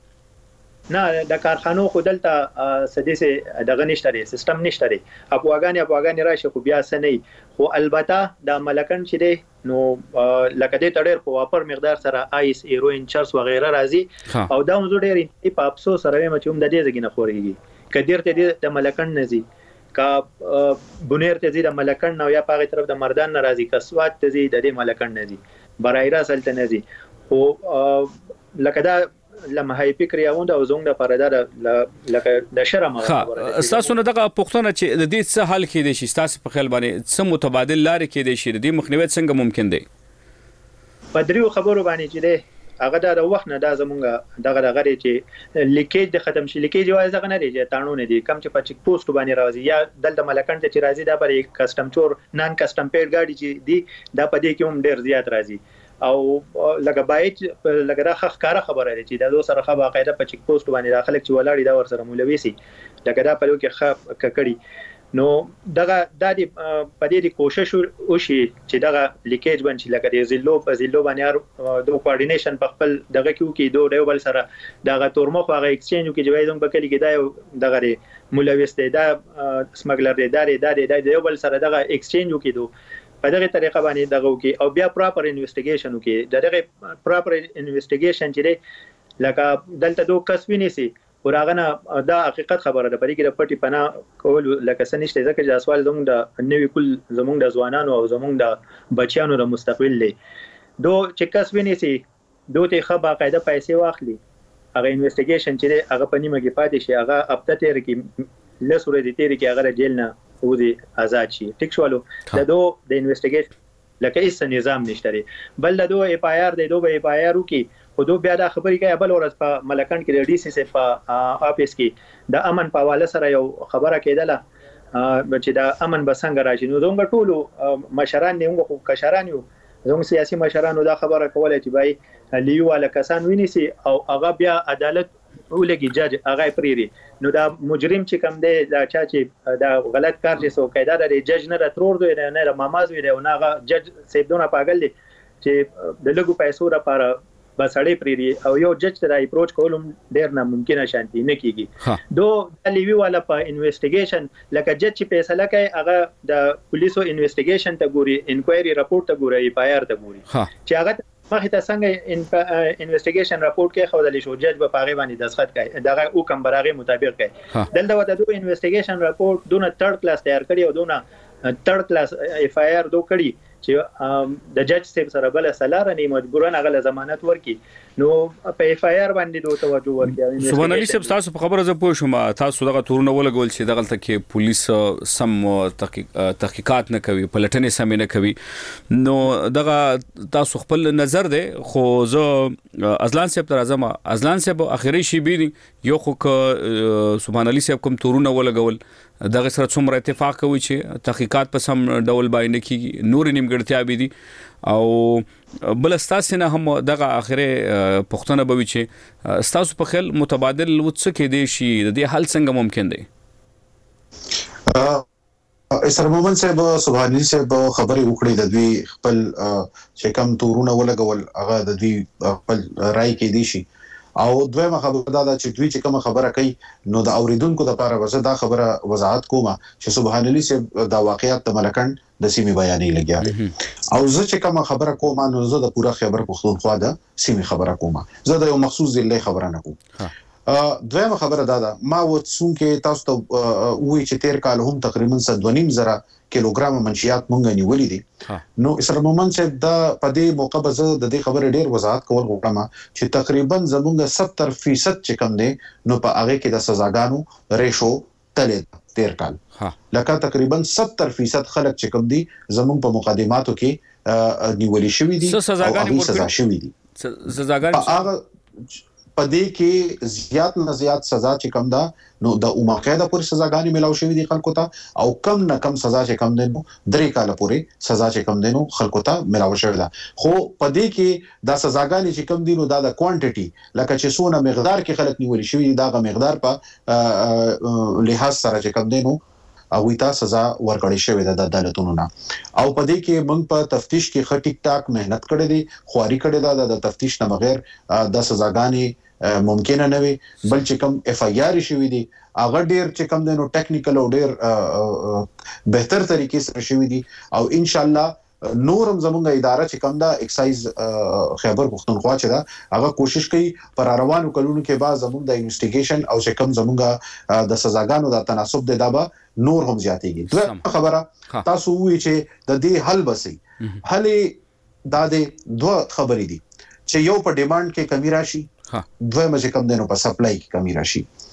S12: نه د کارخانو خودلته سديسه دغه نشته لري سیستم نشته لري اپواګانی راشي خو بیا سنې خو البته د ملکن چې دی نو لکه د تړر په واپر مقدار سره آیس هیروین چرس و غیره راځي او دا موضوع ډیر په افسوس سره مچوم د دې ځګنه خوريږي کډیر ته د ملکن نزي کا بنیر ته د ملکن نو یا پاغه طرف د مردان ناراضي کسوات ته د دې ملکن نزي برایرا سلطنت نزي خو لکه دا لمه هي فکر یاوند او زونګ د پردار لکه د شرم
S6: خبره تاسو نه دغه پښتون چې د دې څه حل کې دي شي تاسو په خیال باندې څه متبادل لارې کې دي شي د مخنیوي څنګه ممکن دی
S12: په دریو خبرو باندې چې هغه د وخت نه دا زمونږ دغه غړي چې لیکیج د ختم شي لیکیج وایي ځکه نه دی چې تانونه دي کم چې په چک پوسټ باندې راځي یا دلته ملکان ته چې راځي دا پر کسٹم چور نان کسٹم پیډ گاډي چې دی دا په دې کې هم ډیر زیات راځي او لکه باید لکه دا ښکارا خبره ده چې دا دوه سره خبره قاعده په چک پوسټ باندې داخله چې ولاړی دا ور سره مولوي سي لکه دا په لو کې ککړی نو دغه د دې کوشش وشي چې دغه لیکیج باندې لکه د زیلو باندې د کوارډینیشن په خپل دغه کې دوه ډول سره دغه تورمخ هغه ایکسچینج کې جوړای زم په کلی کې دا دغه مولویست دا سمګلر دی دا یو بل سره دغه ایکسچینج کې دوه په دغه طریقه باندې دغه کې او بیا پراپر انویسټیګیشن کې دغه پراپر انویسټیګیشن چې لکه دلته دوه کسبینی سي ورغه دا حقیقت خبره ده پرې کې د پټي پناه کول لکه سنشته ځکه چې سوال زموږ د نوې کل زموږ د ځوانانو او زموږ د بچیانو د مستقبل له دوه چې کسبینی سي دوه ته خبره قاعده پیسې واخلي هغه انویسټیګیشن چې هغه په نیمه کې پاتې شي هغه هفته تیر کې لسوره دي تیر کې هغه جیل نه ودی آزاد شي ټیک شوالو د دوه د انویسټیګیشن لکه هیڅ نظام نشته بل د دوه اف آی آر د دوه اف آی آر کې خودو بیا دا خبرې کوي بل ورځ په ملکان کې د ډي سي سي په افیس کې د امن په حواله سره یو خبره کېدله چې د امن بسنګ راشي نو زموږ ټولو مشران نه موږ کشران یو زموږ سیاسي مشرانو دا خبره کوله چې بای لیو والا کسان ویني سي او هغه بیا عدالت ولګي جج هغه پریری نو دا مجرم چې کم دی دا چا چې دا غلط کار چې سو قاعده د جج نه ترور دوی نه ماماز وی دی او هغه جج سیدونه پاگل دي چې د لګو پیسو لپاره بسړې پریری او یو جج ته اپروچ کولم ډیر ناممکن شانتي نه کیږي دو لیوی والا په انویسټیګیشن لکه جج چې فیصله کوي هغه د پولیسو انویسټیګیشن ته ګوري انکوایري رپورټ ته ګوري اف آی آر ته ګوري چې هغه مخه ته څنګه انویسټیګیشن رپورټ کې خو د شو جج په پاغي باندې دسخط کوي دغه حکم برابر مطابق کوي دلته وته دوه انویسټیګیشن رپورټ دونه تھرد کلاس تیار کړی او دونه تھرد کلاس اف آی آر دوه کړی چې د جج صاحب سره بل سلاره نه مجبورن هغه ضمانت ورکي نو په اف آی آر باندې دوه توجه ورکړي
S6: سبحان الله صاحب تاسو په خبره زه پوه شوم تاسو دغه تورونه ولګول چې دغه تل کې پولیس سم تحقیقات نه کوي پلټنې سم نه کوي نو دغه تاسو خپل نظر دی خو زه ازلان صاحب تر اعظم ازلان صاحب اخیری شی بي یو خو سبحان الله صاحب کوم تورونه ولګول دغه سره څومره اتفاق کوي چې تحقیقات په سم ډول باندې کیږي نور نیمګړتیا به دي او بل استاسو نه هم دغه اخره پښتنه به چې استاسو په خل متبادل وڅ کې دي شي د دې حل څنګه ممکن دی
S7: اسر مومن صاحب سبحان الله صاحب خبري وکړي د دوی خپل چې کم تورونه ولګول هغه د دوی خپل رائے کې دي شي او دویمه خبره دا چې دوی چې کوم خبره کوي نو د اوریدونکو د لپاره وزه دا خبره وضاحت کومه چې سبحان الله صاحب دا واقعیت د ملکان د سیمې بیانې لګیا او زه چې کوم خبره کوم نو زه د پوره خبر پښتونخوا د سیمې خبره کوم زه د یو مخصوص ضلع خبره نه کوم دویمه خبره دا ما وڅون کې تاسو ته وې چې تیر کال هم تقریبا 2.5 کیلوګرام منشيات مونږ نیولې دي نو اسر مومن صاحب دا په دې موقع به زه د دې خبره ډیر وضاحت کول غواړم چې تقریبا زمونږ 70% چې کم دي نو په هغه کې د سزاګانو ریشو تلې تیر کال لکه تقریبا 70% خلک چې کم دي زمونږ په مقدماتو کې نیولې شوې دي او هغه سزا شوې دي سزاګانې په دې کې زیات نه زیات سزا چې کم ده نو د عمر قید پورې سزاګانې ملاو شوې دي خلکو ته او کم نه کم سزا چې کم ده نو 3 کال پورې سزا چې کم ده نو خلکو ته ملاو شوې ده خو په دې کې د سزاګانې چې کم دي نو د کوانټیټي لکه چې سونه مقدار کې خلک نیول شوی دا غو مقدار په لحاظ سره چې کم ده نو او ویتا سزا ورکړی شوې ده د عدالتونو نه او په دې کې موږ په تفتیش کې خټیک ټاک مهنت کړې دي خواري کړې ده د تفتیش نه بغیر د سزاګانې ممکن نه وي بل چې کوم اف آی آر شوی دي هغه ډیر چې کوم دنو ټیکنیکل او ډیر بهتر طریقې سره شوی دي او ان شاء الله نورم زمونږه اداره چې کوم دا ایکسایز خیبر پښتونخوا چې دا هغه کوشش کوي پر روانو کلونو کې بعد زمونږ د انویسټیګیشن او چې کوم زمونږه د سزاګانو د تناسب د دابا نور هم زیاتېږي دوه خبره تاسو وی چې د دې حل بسي حل د دوه خبرې دي چې یو په ډیماند کې کمی راشي دوه مې کوم دنو په سپلای کې کمی راشي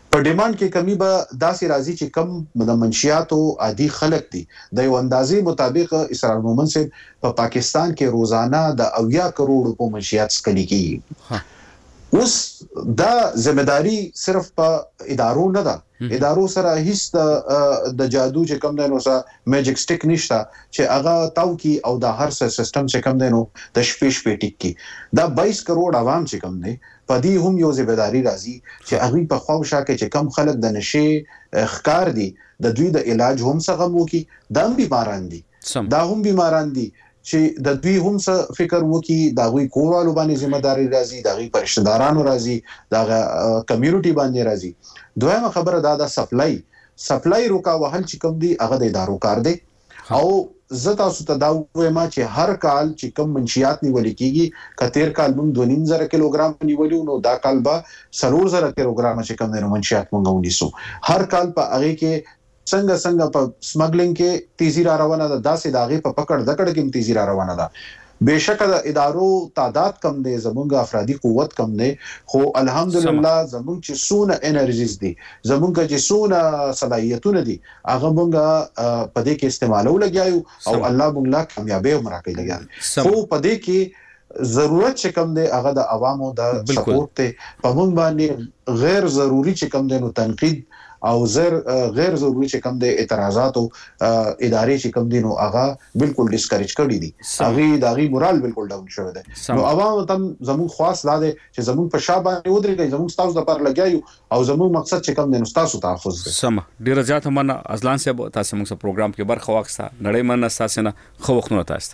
S7: په ډیماند کې کمی به داسې راځي چې کم د منشیاتو عادي خلک دي د یو اندازې مطابق اسرار مومن صاحب په پاکستان کې روزانه د 80 کروڑ په منشیات سکلي کیږي. اوس دا ځمېداري صرف په ادارو نه ده، ادارو سره هیڅ د جادو چې کم دی نو سره میجیک سټیک نشته چې هغه تاو کی او د هر سیستم چې کم دی نو د شپې ټیک کی. دا 22 کروڑ عوام چې کم دی په دې هم یو ځمېداري راځي چې هغه په خواوشا کې چې کم خلک د نشي ښکار دي د دوی د علاج هم څنګه مو کی دا هم بیماران دي دا هم بیماران دي چې د دوی هم څه فکر وکي دا غوي کوروالو باندې ځمېداري راځي دا غي پرشتدارانو راځي دا کمیونټي باندې راځي. دویمه خبره دا د سپلای روکا وهل چې کوم دی هغه د ادارو کار دی او زه تاسو ته دا وایم چې هر کال چې کوم منشیات نیول کیږي کتیر کال موږ 2.5 کیلوګرام نیولیو نو دا کال به 3.5 کیلوګرام چې کوم دی منشیات موږ ونیسو. هر کال په هغه کې څنګه په سمګلینګ کې تیزی را روانه ده داسې داغه په پکړ دکړ کې تیزی را روانه ده. بهشکه د ادارو تعداد کم دی زمونږ افرادی قوت کم دی خو الحمدلله زمونږ چې سونه انرژیز دي زمونږ چې سونه صلاحیتونه دي هغه مونږه په دې کې استعمالو لګیاو او الله مونږ لا کامیابی هم راکړي لګیاو. خو په دې کې ضرورت چې کم دی هغه د عوامو د سپورټ ته په مونږ باندې غیر ضروری چې کم دی نو تنقید او غیر ضروري چې کم د اعتراضات او ادارې چې کم دي نو هغه بالکل ډیسکریج کړی دي هغه داغي مورال بالکل ډاون شوی دی. نو عوام تم زمون خاص لاده چې زمون په شابه ودرېږي زمون تاسو د پر لګیاو او زمون مقصد چې کم دی نو تاسو تحفظ دی.
S6: سم ډیر زیات مننه ازلان صاحب تاسو موږ پروګرام کې برخه واخسته نړۍ مننه تاسو نه خو وختونه تاسو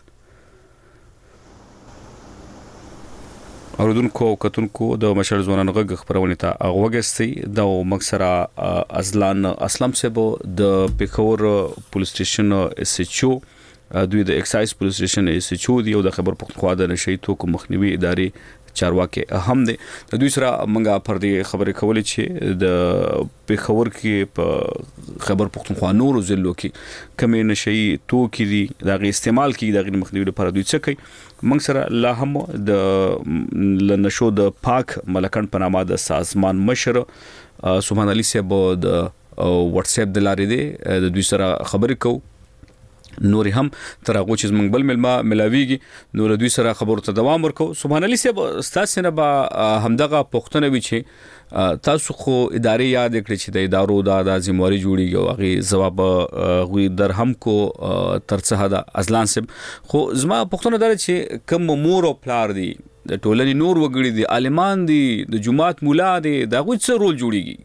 S6: اوردونکو کتونکو د مشر ځوانانو غږ خبرونه ته وګستي د مکسره ازلان اسلام صاحب د پیښور پولیس سټیشن اس ایچ او دوی د ایکسایز پولیس سټیشن اس ایچ او دی او د خبر پختونخوا د نشئی توکو مخنیوي ادارې چارواکي اهم دي. د دوی سره منګه پر دې خبرې کولې چې د پیښور کې په خبر پختونخوا نور ضلعو کې کمې نشئی توکي دي دغه استعمال کې دغه مخنیوي لپاره دوی څه کوي. موږ سره لا هم د لنشو د پاک ملکن په نامه د سازمان مشر سبحان علي صاحب د واتس اپ د لارې دی د دوی سره خبرې کوو. نور هم تر هغه چې موږ بل ملاویږي نور دوی سره خبرو ته دوام ورکو. سبحان علي صاحب تاسو نه به همدغه پښتنه وی چې تاسو خو ادارې یاد کړئ چې د ادارو د ذمہواری جوړیږي او هغه جواب غوي درهم کو ترڅه دا ازلان صاحب خو زما پښتنه دار چې کوم مور او پلار دي د ټولنې نور وګړي دي عالمان دي د جماعت مولا دي دا غوي څه رول جوړیږي.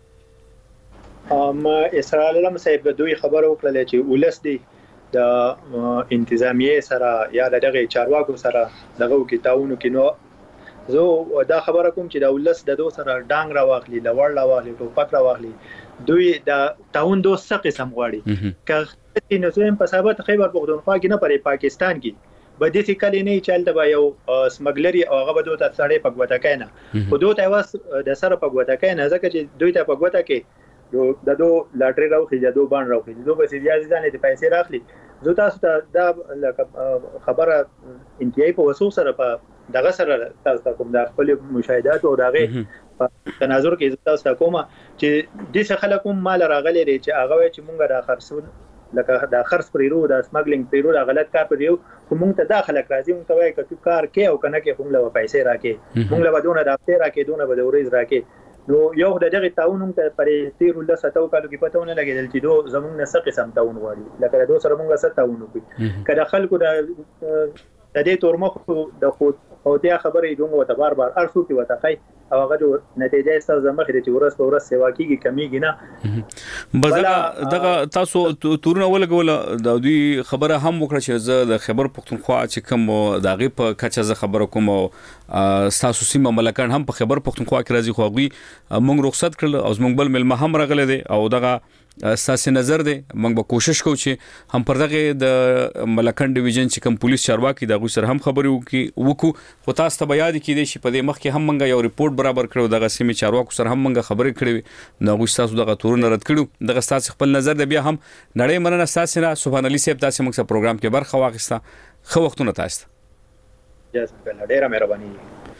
S12: اسرائیل علم صاحب دوی خبرو کړل چې ولس دي د انتظامیه سره یا دغه چارواکو سره دغه کتابونو کې نو زه دا خبره کوم چې د ولس د دوه سره ډانګ راواخلي لوړ راواخلي ټوپک راواخلي دوی د تاون دوه څه قسم غواړي که نو زم په ثابت خیبر پختونخوا کې نه پرې پاکستان کې به دې کلی نه چلته به یو سمګلري او هغه به دوه سړی په ګوته کینه خو دوه تاواس د سره په ګوته کینه ځکه چې دوی ته په ګوته کې د دو لاټري راوخي د دو باند راوخي دو به سیاسي ځانې د پیسې راخلي. زه تاسو ته دا خبره انتهایی په وسو سره په دغه سره تاسو کوم د خپل مشاهدات او دغه په تناظر کې تاسو کوم چې د څه خلکو مال راغلي چې هغه چې مونږه د خرڅون لکه د خرڅ پریرو د سمګلینګ پریرو د غلط کار پریرو خو مونږ ته داخله راځي مونږ ته وایي چې کار کې او کنه کې مونږ له پیسې راکې مونږ له بدونه د هفته راکې دونه به د ورځ راکې. نو یو د دغه تعاون ته پرې 13 ستو کالو کې پته ونه لګیدل چې دو زمونږ نه څه قسم تعاون غواړي لکه د دوه سره مونږ څه تعاون وکړي کله خلکو د دې تورمخ د خودیا خبرې دوه ته بار ارسو کې وته کوي او هغه نتیجه ستاسو زمخه د ورځ په ورځ سیوا کیږي کمیږي نه.
S6: بزګه دغه تاسو تورونه ولګول د دوی خبره هم وکړه چې زه د خبر پختونخوا چې کوم دغه په کچه ز خبره کوم او تاسو سیمه ملکان هم په خبر پختونخوا کې راځي خو غوي موږ رخصت کړل او موږ بل ملما هم راغله دي او دغه اساسي نظر دی موږ به کوشش کوو چې هم پر دغه د ملکن ډیویژن چې کوم پولیس چارواکي دغه سره هم خبرې وکړو خو تاسو ته بیا د کې دي چې په دې مخ کې هم موږ یو ریپورت برابر کړو دغه سیمه چارواکو سره هم موږ خبرې کړې نو تاسو دغه تورونه رد کړو دغه تاسو خپل نظر دی بیا هم نړۍ مننه تاسو نه سبحان علي صاحب تاسو موږ سره پروګرام کې برخه واخیسته خو وختونه تاسو
S12: جزاک الله ډیره مهرباني.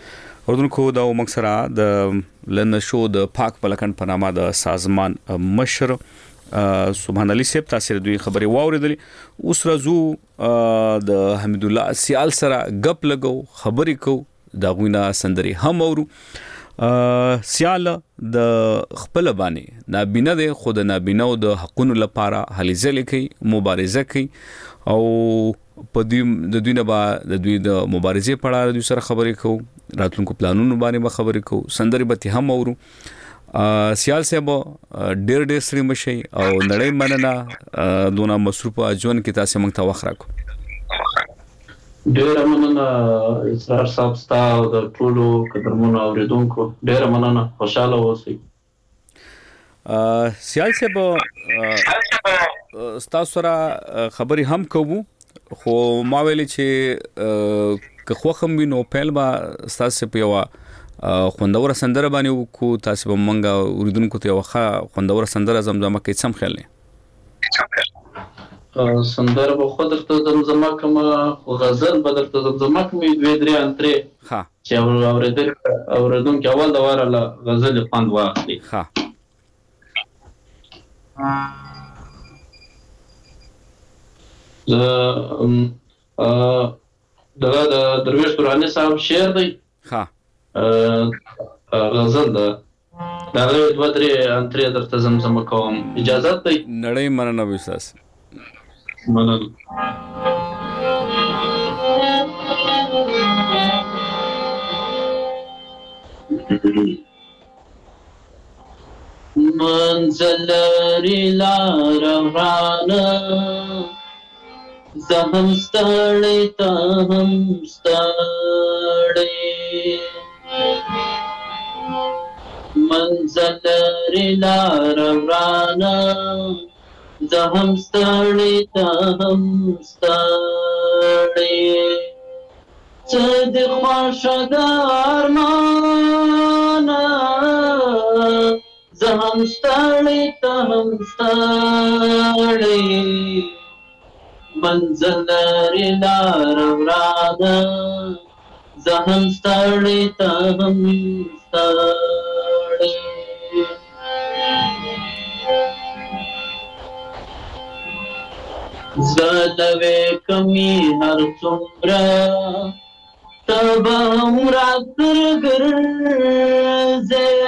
S6: اردوونکو دا موږ سره د لنشو د پاک پلکن په نامه د سازمان مشر سبحان علي صاحب تاسو دوی خبري واوریدلې. اوس راځو د حمید الله سیال سره غپ لګو خبري کو دا غوینه سندري هم اورو. سیال د خپل باندې نابینا د خود نابیناو د حقونو لپاره هلې ځلې کوي مبارزه کوي او په دې د دوی نه با د دوی د مبارزې په اړه د سره خبرې کو راتلونکو پلانونو باندې خبرې کو سندري به هم اورو. سیال صاحب ډېر ستړي مشي او نړۍ مننه دونه مصروفه ژوند کې تاسو موږ ته وخت راکو.
S14: ډېر مننه اسرار صاحب تاسو د ټولو قدرمنو اوریدونکو ډېر مننه خوشاله اوسئ.
S6: سیال صاحب تاسو سره خبري هم کوو خو ما ویل چې که خو هم وینو پیل با تاسو په یو خوندور سندره باندې کو تاسو به مونږه اوریدونکو ته واخا خوندور سندره زمزمه کې سم خیال
S14: نه سندره به خو درته زمزمه کوم غزل به درته زمزمه کوم دوی درې انترې
S6: ها
S14: چې اوریدونکو اول د واره له غزل خوند واخلي.
S6: ها
S14: د درویش تورانی صاحب شعر دی.
S6: ها
S14: غزل ده دا غوې دوه درې انترې درته زمزمه کوم اجازت دی.
S6: نړۍ مننه وساس
S14: مننه. منزل لري لار ورانه زه هم ستړی ته هم ستړی منزل لري لار ورانه زه هم ستړی ته هم ستړی څه د خوښه د ارمانه زه هم ستړی ته هم ستړی منزل لري لار ورانه زه هم ستړی ته هم ستړی زه لوی کمی هر څومره ته به هم راسره ګرځې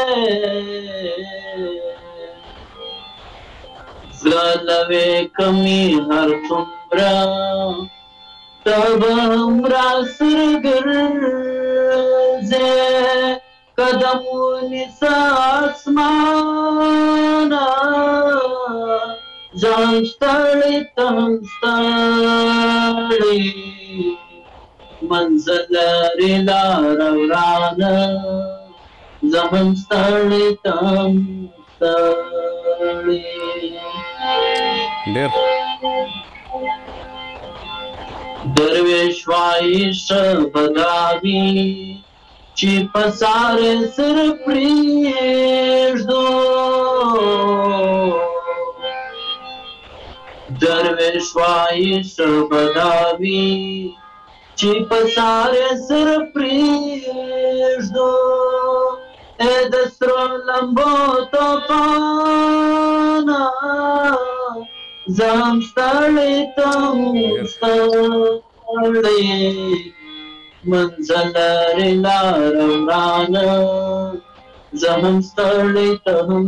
S14: زه لوی کمی هر څومره ته به هم راسره ګرځې قدم ونیسه اسمانه زه هم ستړی ته هم ستړی منزل لري لار ورانه زه هم ستړی ته هم ستړی. درویش وایي ښه بداوي چې په سارې سر پرېږدو درویش وایي ښه بداوي چې په سارې سر پرېږدو ای د سرو لمبو طوفانه زه هم ستړی ته هم ستړی منزل لري لار ورانه زه هم ستړی ته هم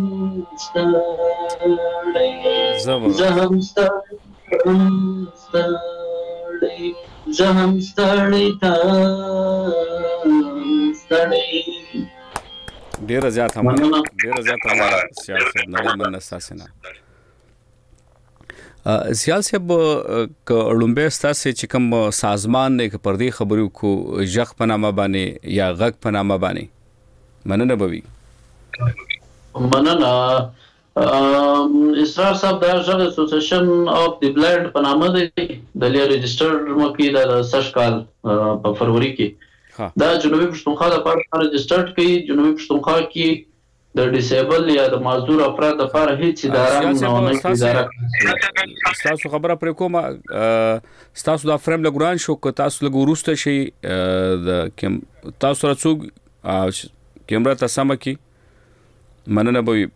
S14: ستړی زه هم ستړی ته هم ستړی زه هم ستړی ته ستړی.
S6: ډیره زیاته مننه سیاست نړۍ مننه ساسنه. سیال صاحب لومبه ستاسو چې کوم سازمان نه پر دې خبرو کو ژغ په نامه باندې یا غږ په نامه باندې مننه بوي.
S14: مننه اسرار صاحب د ژغ اسوسییشن اف دی بلایند په نامه دی د لې ريجسترډ مکه د سش کال په فروری کې دا جنوبي پښتونخوا لپاره ريجسترډ کړي. جنوبي پښتونخوا کې د ډیسیبل یا د معذور افراد لپاره هیڅ اداره نه
S6: تاسو خبره پرې کومه تاسو د فریم لګران شو که تاسو لګ ورسته شي د تاسو سره څوک کیمرا ته سم کی مننه به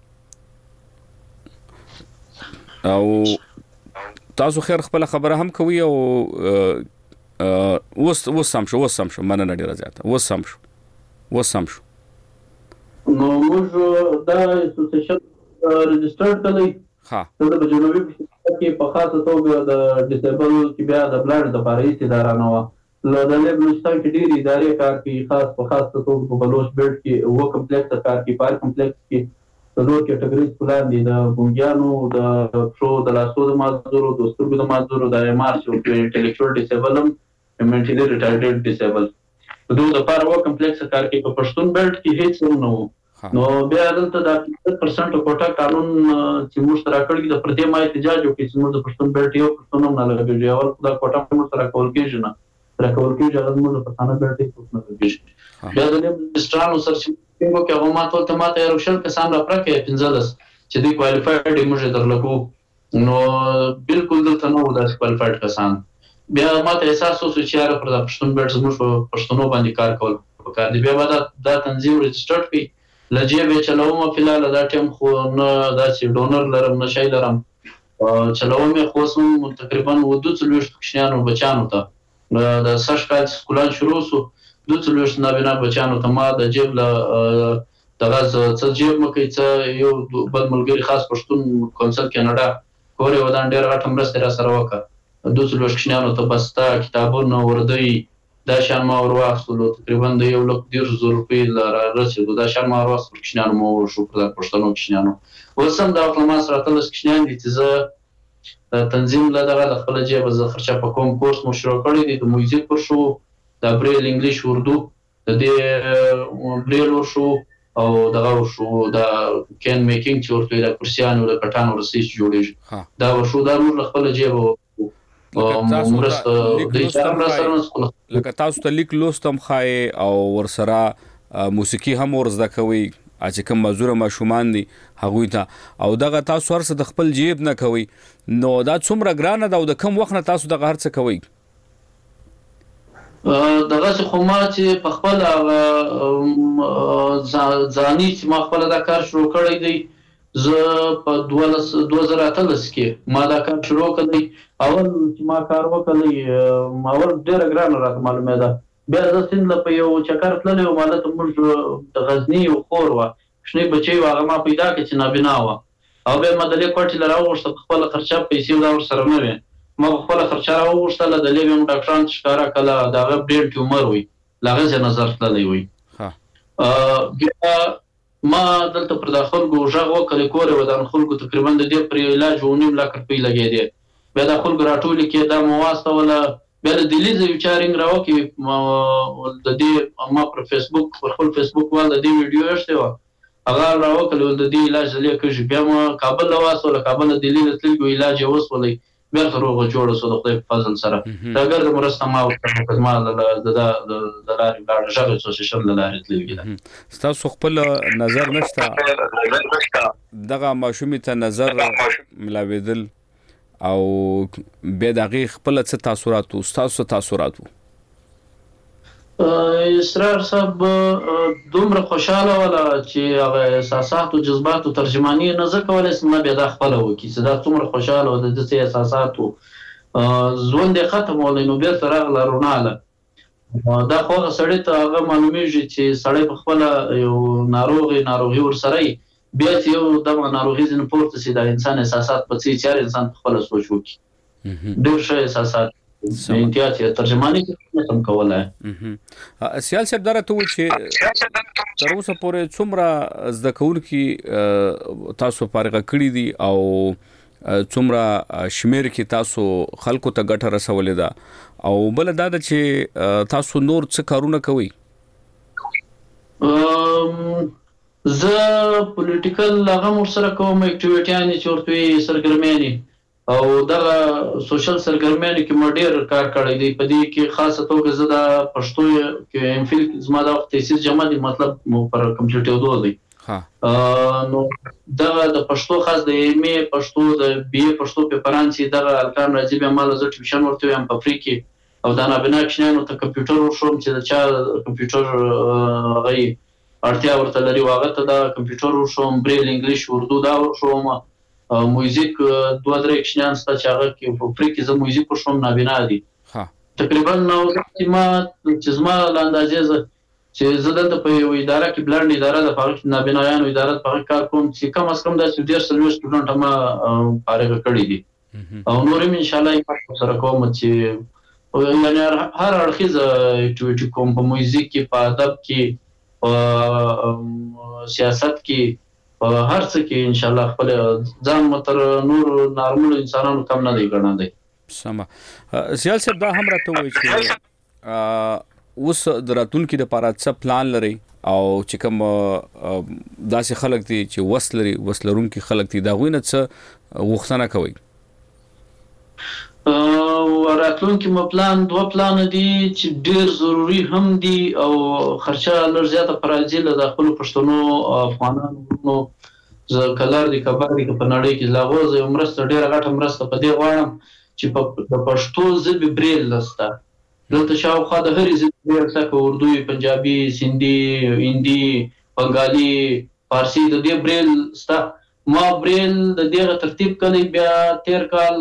S6: او تاسو خیر خپل خبره هم کوي او وسم شو مننه ډیره زیاته وسم شو
S14: نو موږ دا اسوسییشن رجسټرډ کړی د جنوبي کې په خاصه توګه د ډیسیبل کې بیا د بلډ د پاریس اداره نه و له د بلوچستان کې ډېری ادارې کار کوي خاص په خاصه توګه په بلوچ بیلټ کې و کمپلیکس کار کوي پار کمپلیکس کې د دوه کټګریز پلان دي د بونګیانو د پرو د لاسو د مازدورو د سترګو د مازدورو د امارس او انټلیکچوال ډیسیبل منټلی ریټارډډ ډیسیبل د دوه لپاره و کمپلیکس کار کوي په پښتون بیلټ کې هیڅ نه و نو بیا دلته د 50% کوټه قانون چې موږ سره کړی د پردې ما احتجاج وکړي چې موږ د پښتون بیلټ یو پښتون نه لګوي اول دا کوټه موږ سره کول کېږي نه راکول کېږي هغه موږ په ثانه بیلټ کې نه لګوي بیا د لسترانو سره چې موږ هغه ماته یو شل کسان را پرکې 15 چې دی کوالیفاید موږ درلګو نو بالکل دلته نو د کوالیفاید کسان بیا ماته احساس وسو چې یاره پر د پښتون بیلټ زموږ په پښتونو باندې کار کول پکار دی بیا دا تنظیم رجسټرډ کړي لجې به چلوم فلال دا ټیم خو نه دا چې ډونر لرم نشای لرم چلوم خو سم تقریبا 240 کشنانو بچانو ته د سش کال سکولان شروع سو 240 نابینا بچانو ته ما د جیب له دغه څه جیب مکې څه یو بل ملګری خاص پښتون کونسل کینیډا کورې ودان ډېر غټ مرسته را سره وکړه 240 کشنانو ته بستا کتابونه وردی دا شان ما ورواخلو تقریبا د 1,10,000 روپۍ لاره رسېدو دا شان ما ورواخلو کشنانو مو شو پر پښتنو کشنانو وسم دا خپل ما سره تلس کشنان دي چې زه تنظیم لا دغه د خپل جیب ز خرچه په کوم کورس مو شروع کړی دي د موزیک پر شو د بریل انګلیش اردو د دې بریل شو او دغه شو دا کین میکینګ چې ورته د کرسیانو د کټانو رسېج جوړیږي دا شو دا موږ خپل جیب
S6: لکه تاسو ته لیک لوستم خای او ورسره موسیقي هم ورزده کوي چې کوم مزور ماشومان دي هغوی ته او دغه تاسو هرڅه د خپل جیب نه کوي نو دا څومره ګرانه ده او د کم وخت نه تاسو دغه هرڅه کوي
S14: دغه خو ما چې په خپل ځاني چې ما خپل دا کار شروع کړی دی زه په 2013 کې ما دا کار شروع کړی اول چې ما کار وکړی اول ډېر ګران راته معلومه ده بیا زه سند په یو چکر تللی وم هلته موږ د غزني یو خور وه کوچنی بچی و هغه ما پیدا کړ چې نابینا وه او بیا ما د لې کوټې له راوغوښته په خپله خرچه پیسې دا ورسره نه وې ما په خپله خرچه راوغوښتله د لې بیا م ډاکټران ته ښکاره کړله د هغه برین ټیومر وي له هغې ځای نظر تللی وي بیا ما دلته پر د خلکو غږ وکړی کور یې ودان خلکو تقریبا د دې پر علاج 9.5 لک روپۍ لګېدې بیا دا خلکو راټولې کې دا مو واستوله بیا د دلیزه یو چا رنګ راوکړي د دې ما پر فیسبوک پر خپل فیسبوک وال د دې ویډیو ایښتې وه هغه راوکړی د دې علاج زلې کږي بیا ما کابل له واستوله کابل د دلي د تللو علاج یې وسولی بیا روغه جوړه سو د خدای په فضل سره دا ګرد مرسته ما وکړه ما د لارې لاړه ژغ اسوسییشن د لارې تللی ده
S6: ستاسو خپل نظر نشته دغه ماشومې ته نظر ملاوېدل او بیا د هغې خپله څه تاثرات وو ستاسو تاثرات وو
S14: اسرار صاحب دومره خوشحاله وله چې هغه احساسات او جذبات او ترجماني نه زه کولی سم بیا دا خپله وکړي چې دا څومره خوشحاله وه د ده څه احساسات وو ژوند یې ختم ولی نو بېرته راغله روناله دا خو هغه سړي ته هغه معلومیږي چې سړی په خپله یو ناروغي ورسره وي بیا چې یو دغه ناروغي ځینې پورته سي د انسان احساسات په څه چې هر انسان په خپله سوچ وکړي ډېر ښه احساسات امتیاز یې ترجماني کې نشم کولی
S6: سیال صاحب دا راته ووایي چې تر اوسه پورې څومره زده کوونکي تاسو فارغه کړي دي او څومره شمیر کې تاسو خلکو ته ګټه رسولې ده او بله دا ده چې تاسو نور څه کارونه کوئ
S14: زه پولیټیکل هغه ورسره کوم اکټیویټیانې چې ورته وي سرګرمیانې او دغه سوشل سرګرمیانو کې ما ډېر کار کړی دی په دې کې خاصه توګه زه د پښتو کې ام فیل زما د وخت تیسیس جمع دی مطلب مو پر کمپلیټېدو دی نو دغه د پښتو خاص د ایم ای پښتو د بی ای پښتو پیپران چې دغه الکان راځي به مال زه ټیوشن ورته یم په فری کې او دا نه بنا کښینو ته کمپیوټر وشوم چې د چا کمپیوټر غي اړتیا ورته لري واغه ته دا کمپیوټر وشوم بریل انګلیش اردو دا وشوم موزیک 2-3 کښینان ستا چې هغه کې په فری کې زه موزیک وشوم نابینا دي تقریبا نو ما چې زما لاندازې چې زه دلته په یو اداره کې بلند اداره د پاره نابینایانو اداره په کار کوم چې کم از کم د 10 سټوډنټ ما فارغ کړی دي او نورم ان شاء الله یې سره کوم چې یعنی هر اړخیز اکټیویټي کوم په موزیک کې په ادب کې په سیاست کې په هر څه کې ان شاء الله خپل ځان متر نور نارمل انسانانو کم نه دی ګڼل.
S6: سم سیال صاحب دا هم راته وایي چې اوس د راتلونکي د لپاره څه پلان لري او چې کوم داسې خلک دي چې وسلرونکي خلک دي دا غوینه څه غوښتنه کوي
S14: راتلونکي مو پلان 2 پلان دي چې ډیر ضروری هم دي او خرچه لږ زیاته پراځي له خپل پښتنو افغانانو ز کلر دي کبر دي په نړۍ کې لاغوز یو مرسته ډیره غټه مرسته په دې غواړم چې په پښتو ژبه بریل لسته دلته شاوخوا د هرې ژبې بریل لکه اردو پنجابي سندي هندي بنګالي فارسي د دې بریل سته ما بریل د دې ترتیب کړی بیا تیر کال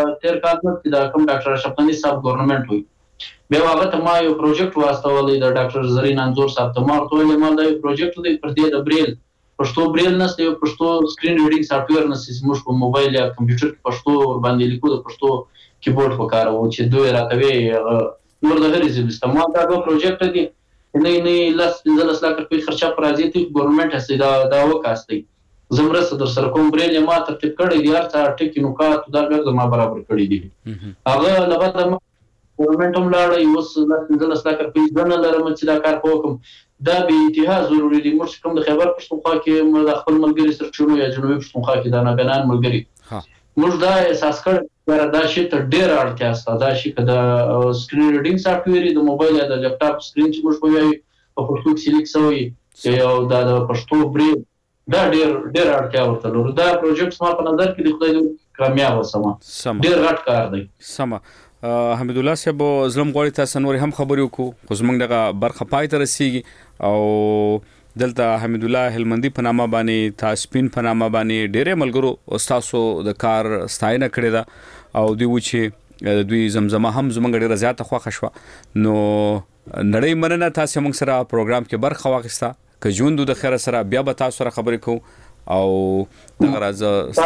S14: کې د کوم ډاکټر اشرف غنی صاحب ګورنمنت وي بیا هغه ته ما یو پروجیکټ واستولې د ډاکټر زرین انزور صاحب ته ما ورته ما د پروجیکټ دی پر دې د بریل پښتو بریل نسته یو پښتو سکرین ریډینګ سافټویر نسته موږ په موبایل یا کمپیوټر کې پښتو ور باندې لیکو د پښتو کیبورډ په کار وو چې دوی راکوي نور د هرې ژبې ما دا پروجیکټ دی نه لاس 15 لک روپۍ خرچه پر راځي ته ګورنمنت هسته دا وکاستي زمرسته در سره کوم بریل ما ترتیب کړی دی هر څه ټکی نکات دا ګر ما برابر کړی دي هغه لبد ګورنمنت هم لاړ یو 15 لک روپۍ ځنه لرم چې دا کار کوم دا به اتحاد ضروری دی موږ کوم د خیبر پښتونخوا کې موږ خپل ملګری سره چونو یا جنوبي پښتونخوا کې دا نه بنان ملګری موږ دا احساس کړ دا شی ته ډیر اړتیا ست دا شی کده سکرین ریډینګ سافټویر د موبایل یا د لپټاپ سکرین چې موږ کوی په پښتو کې سلیکټ شوی یو دا د پښتو بریل دا ډیر اړتیا ورته لري دا پروجیکټ ما په نظر کې د خدای کامیاب وسمه ډیر غټ کار دی
S6: سم حمید الله صاحب زلم غوړی تاسو نور هم خبرې وکړو خو زمونږ دغه برخه پای ته رسیږي او دلته حمید الله هلمندي په نامه باندې تاسپین په نامه باندې ډېرې ملګرو استادو د کار ستاینه کړې ده او دوی چې دوی زمزمه هم زمونږ ډېره زیاته خوښه شوه نو نړۍ مننه تاسو موږ سره پروګرام کې برخه واخیسته که ژوند د خیر سره بیا به تاسو سره خبرې کوو او دغه راز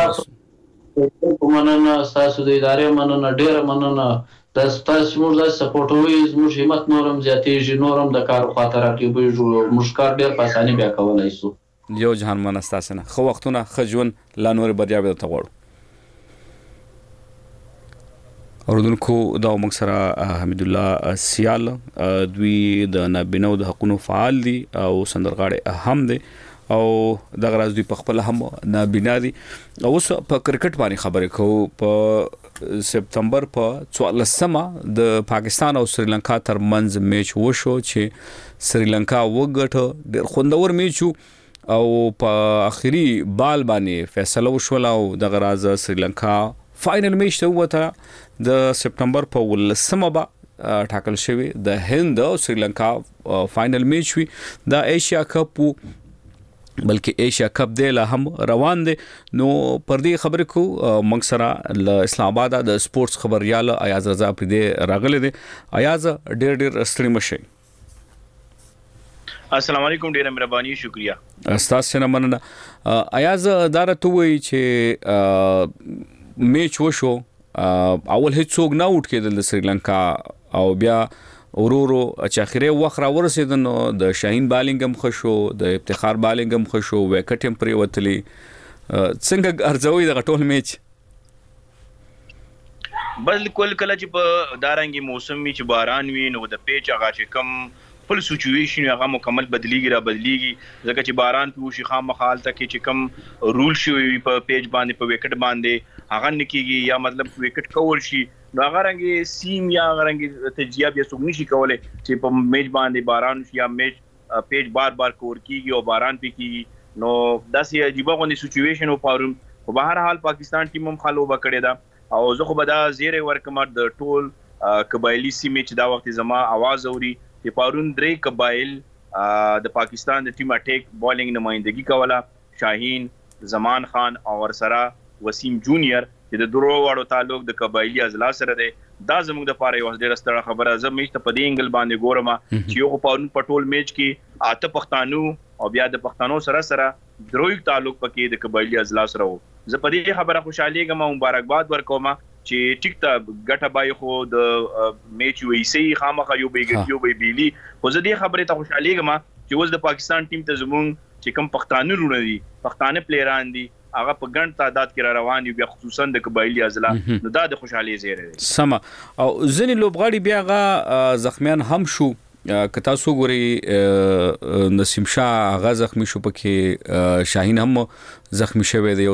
S14: تاسو مننه تاسو د ادارې مننه ډېر مننه تاسو موږ د سپورټوي موږ همت نورم زیاتېږي نورم د کار خاطر راکېږي موږ کار ډېر په اسانۍ بیا کولای شو
S6: یو جهان منستاسه نه خو وختونه خجون لا نور بریا به ته غوړو اوردونکو دا موږ سره حمید الله سیال دوی د نابینو د حقوقو فعال دي او سندرغاړي هم دي او دغه راز دوی په خپل هم نابینا دي او اوس په کرکټ باندې خبرې کوو په سپتمبر په 14مه د پاکستان او سریلانکا ترمنځ میچ وشو چې سریلانکا وګټه ډېر خوندور میچ او په اخري بال باندې فیصله وشول او دغه راز سریلانکا فائنل میچ ته وته د سپتمبر په 18مه با ټاکل شوی د هند او سریلانکا فائنل میچ وی د ایشیا کپ بلکې ایشیا کپ دی لا هم روان دي نو پر دې خبرې کو موږ سره ل اسلام آباد د سپورتس خبريال ایاز رضا پر دې راغله دي ایاز ډېر ستړي مشه
S15: السلام علیکم ډېر مهرباني شکریا
S6: استاد سره مننه ایاز دار ته وی چې میچ وشو اول هیڅوک نه وټ کېدل د سریلانکا او بیا ورورو چې اخیری وخت را ورسېدل نو د شاهین بالینګ هم خوشو د افتخار بالینګ هم خوشو وکټ هم پرې وتلی څنګه ارزوي د ټول میچ
S15: بل کول کله چې په دارنګي موسم می چې باران وي نو د پیچ هغه چې کم خپل سچويشن هغه مکمل بدليږي ځکه چې باران په وشي خامخال ته کې چې کم رول شوی په پیج باندې په وکټ باندې هغه نکیږي یا مطلب وکټ کول شي نو هغه رنګي سیم یا هغه رنګي تجزیه بیا څوک نشي کولای چې په میچ باندې باران یا میچ پیج بار کور کیږي او باران پې کیږي نو داسې عجیبه غونډه سچويشن او پاروم په بهر حال پاکستان ټیم هم خالو بکړی دا او زه خو به دا زیره ورکم د ټول قبایلی سیمې چې دا وخت زما आवाज اوري چې پارون درې قبایل د پاکستان د ټیم اٹیک بالینګ نمائندګي کوله شاهین زمان خان او ورسره وسیم جونیئر چې د درو واړو تعلق د قبایلی اضلاع سره دی دا زموږ د پاره یو ډېر ستړه خبره زه میچ ته په دې انګل باندې ګورم چې یو پارون پټول میچ کې اته پښتانو او بیا د پښتنو سره دروي تعلق پکې د قبایلی اضلاع سره وو زه په دې خبره خوشاله ګم او مبارکباد ورکوم چې ټیک ته ګټه بای خو د میچ وی سي خامخا یو بیلی خو زه دې خبره ته خوشاله ګم چې اوس د پاکستان ټیم ته زموږ چې کوم پښتانه رونه دي پښتانه پلیران دي هغه په ګڼ تعداد کې روان دي بیا خصوصا د قبایلی اضلاع نو دا د خوشحالي زیری دی
S6: سم او ځنی لوبغاړي بیا غا زخمیان هم شو که تاسو ګوري نسیم شاه هغه زخمی شو پکې شاهین هم زخمی شوی دی او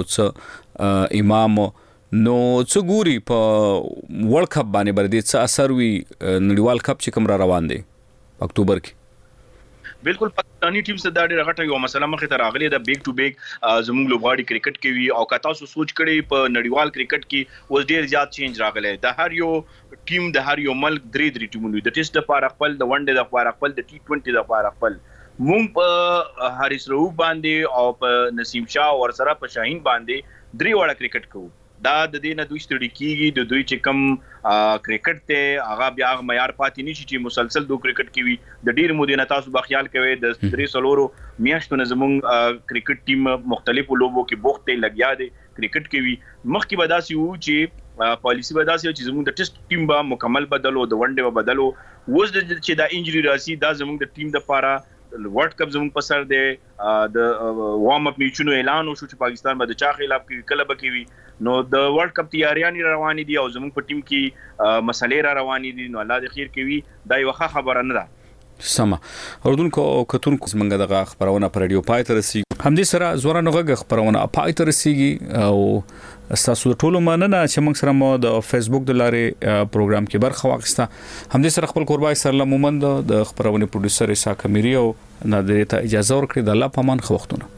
S6: څه امام نو څه ګوري په ورلد کپ باندې باندې څه اثر وی نړیوال کپ چې کوم را روان دی اکتوبر کې
S15: بالکل پاکستانی ټیم سره دا ډېر غټه یو مسله مخې ته راغلي ده بیک ټو بیک زموږ لوبغاړي کرکټ کوي او که تاسو سوچ کړئ په نړیوال کرکټ کې اوس ډېر زیات چینج راغلی د هر یو ټیم د هر یو ملک درې ټیمونه د ټیسټ لپاره خپل د ون ډے لپاره خپل د T20 لپاره خپل مونږ په حارث رؤوف باندې او په نسیم شاه او سره په شاهین باندې درې وړه کرکټ کوو دا د دې نه دوی ستړي کیږي د دوی چې کم کرکټ ته هغه بیا معیار پاتې نشي چې مسلسل دوه کرکټ کوي د ډیر مودې نه تاسو به خیال کوئ د 3 میاشتو نه زموږ کرکټ ټیم مختلفو لوبو کې بوخت ته لګیا دی کرکټ کوي مخکې به داسې وو چې پالیسی به داسې چې زموږ د ټیسټ ټیم به مکمل بدلو د ون ډے به بدلو اوس چې دا انجری راسي دا زموږ د ټیم لپاره ورلد کپ زموږ په سر دی د وارم اپ میچونو اعلان وشو چې پاکستان به د چا خلاف کوي کله به کوي نو د ورلد کپ تیاریان روانې دي او زموږ په ټیم کې مسلې را روانې دي نو الله دې خیر کوي دا یو ښه خبره نه ده
S6: سما اوردونکو او کتونکو زمونږ دغه خبرونه پر رادیو پای ته رسیږي همدې سره زورانو غږ خبرونه پای ته رسیږي او تاسو ټول مننه چې موږ سره مو د فیسبوک د لارې پروګرام کې برخه واخیسته همدې سره خپل قربای سره مومند د خبرونه پروډوسر اسحاق کمیری او نادر ته اجازه ورکړي د الله پامان خو وختونه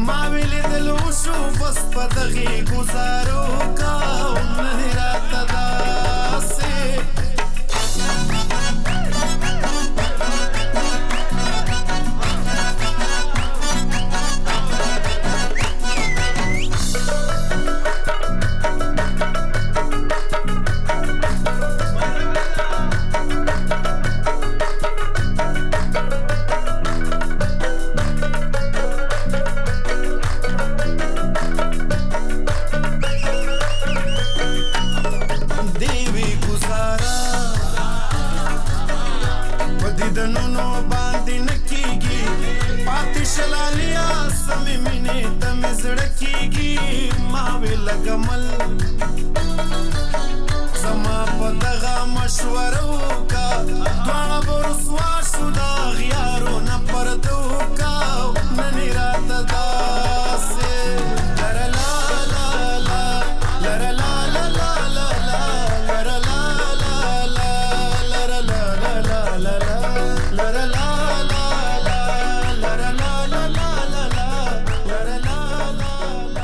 S16: ما ویلې دلو شو بس په دغې ګزارو کا نن راته داسې دنونو باندې نکیږي پاتې شلالیا سمې مینې ته مې زړه کیږي ما وی لګمل زما په دغه مشوره وکړه دواړه به رسوا شو د غیارو نه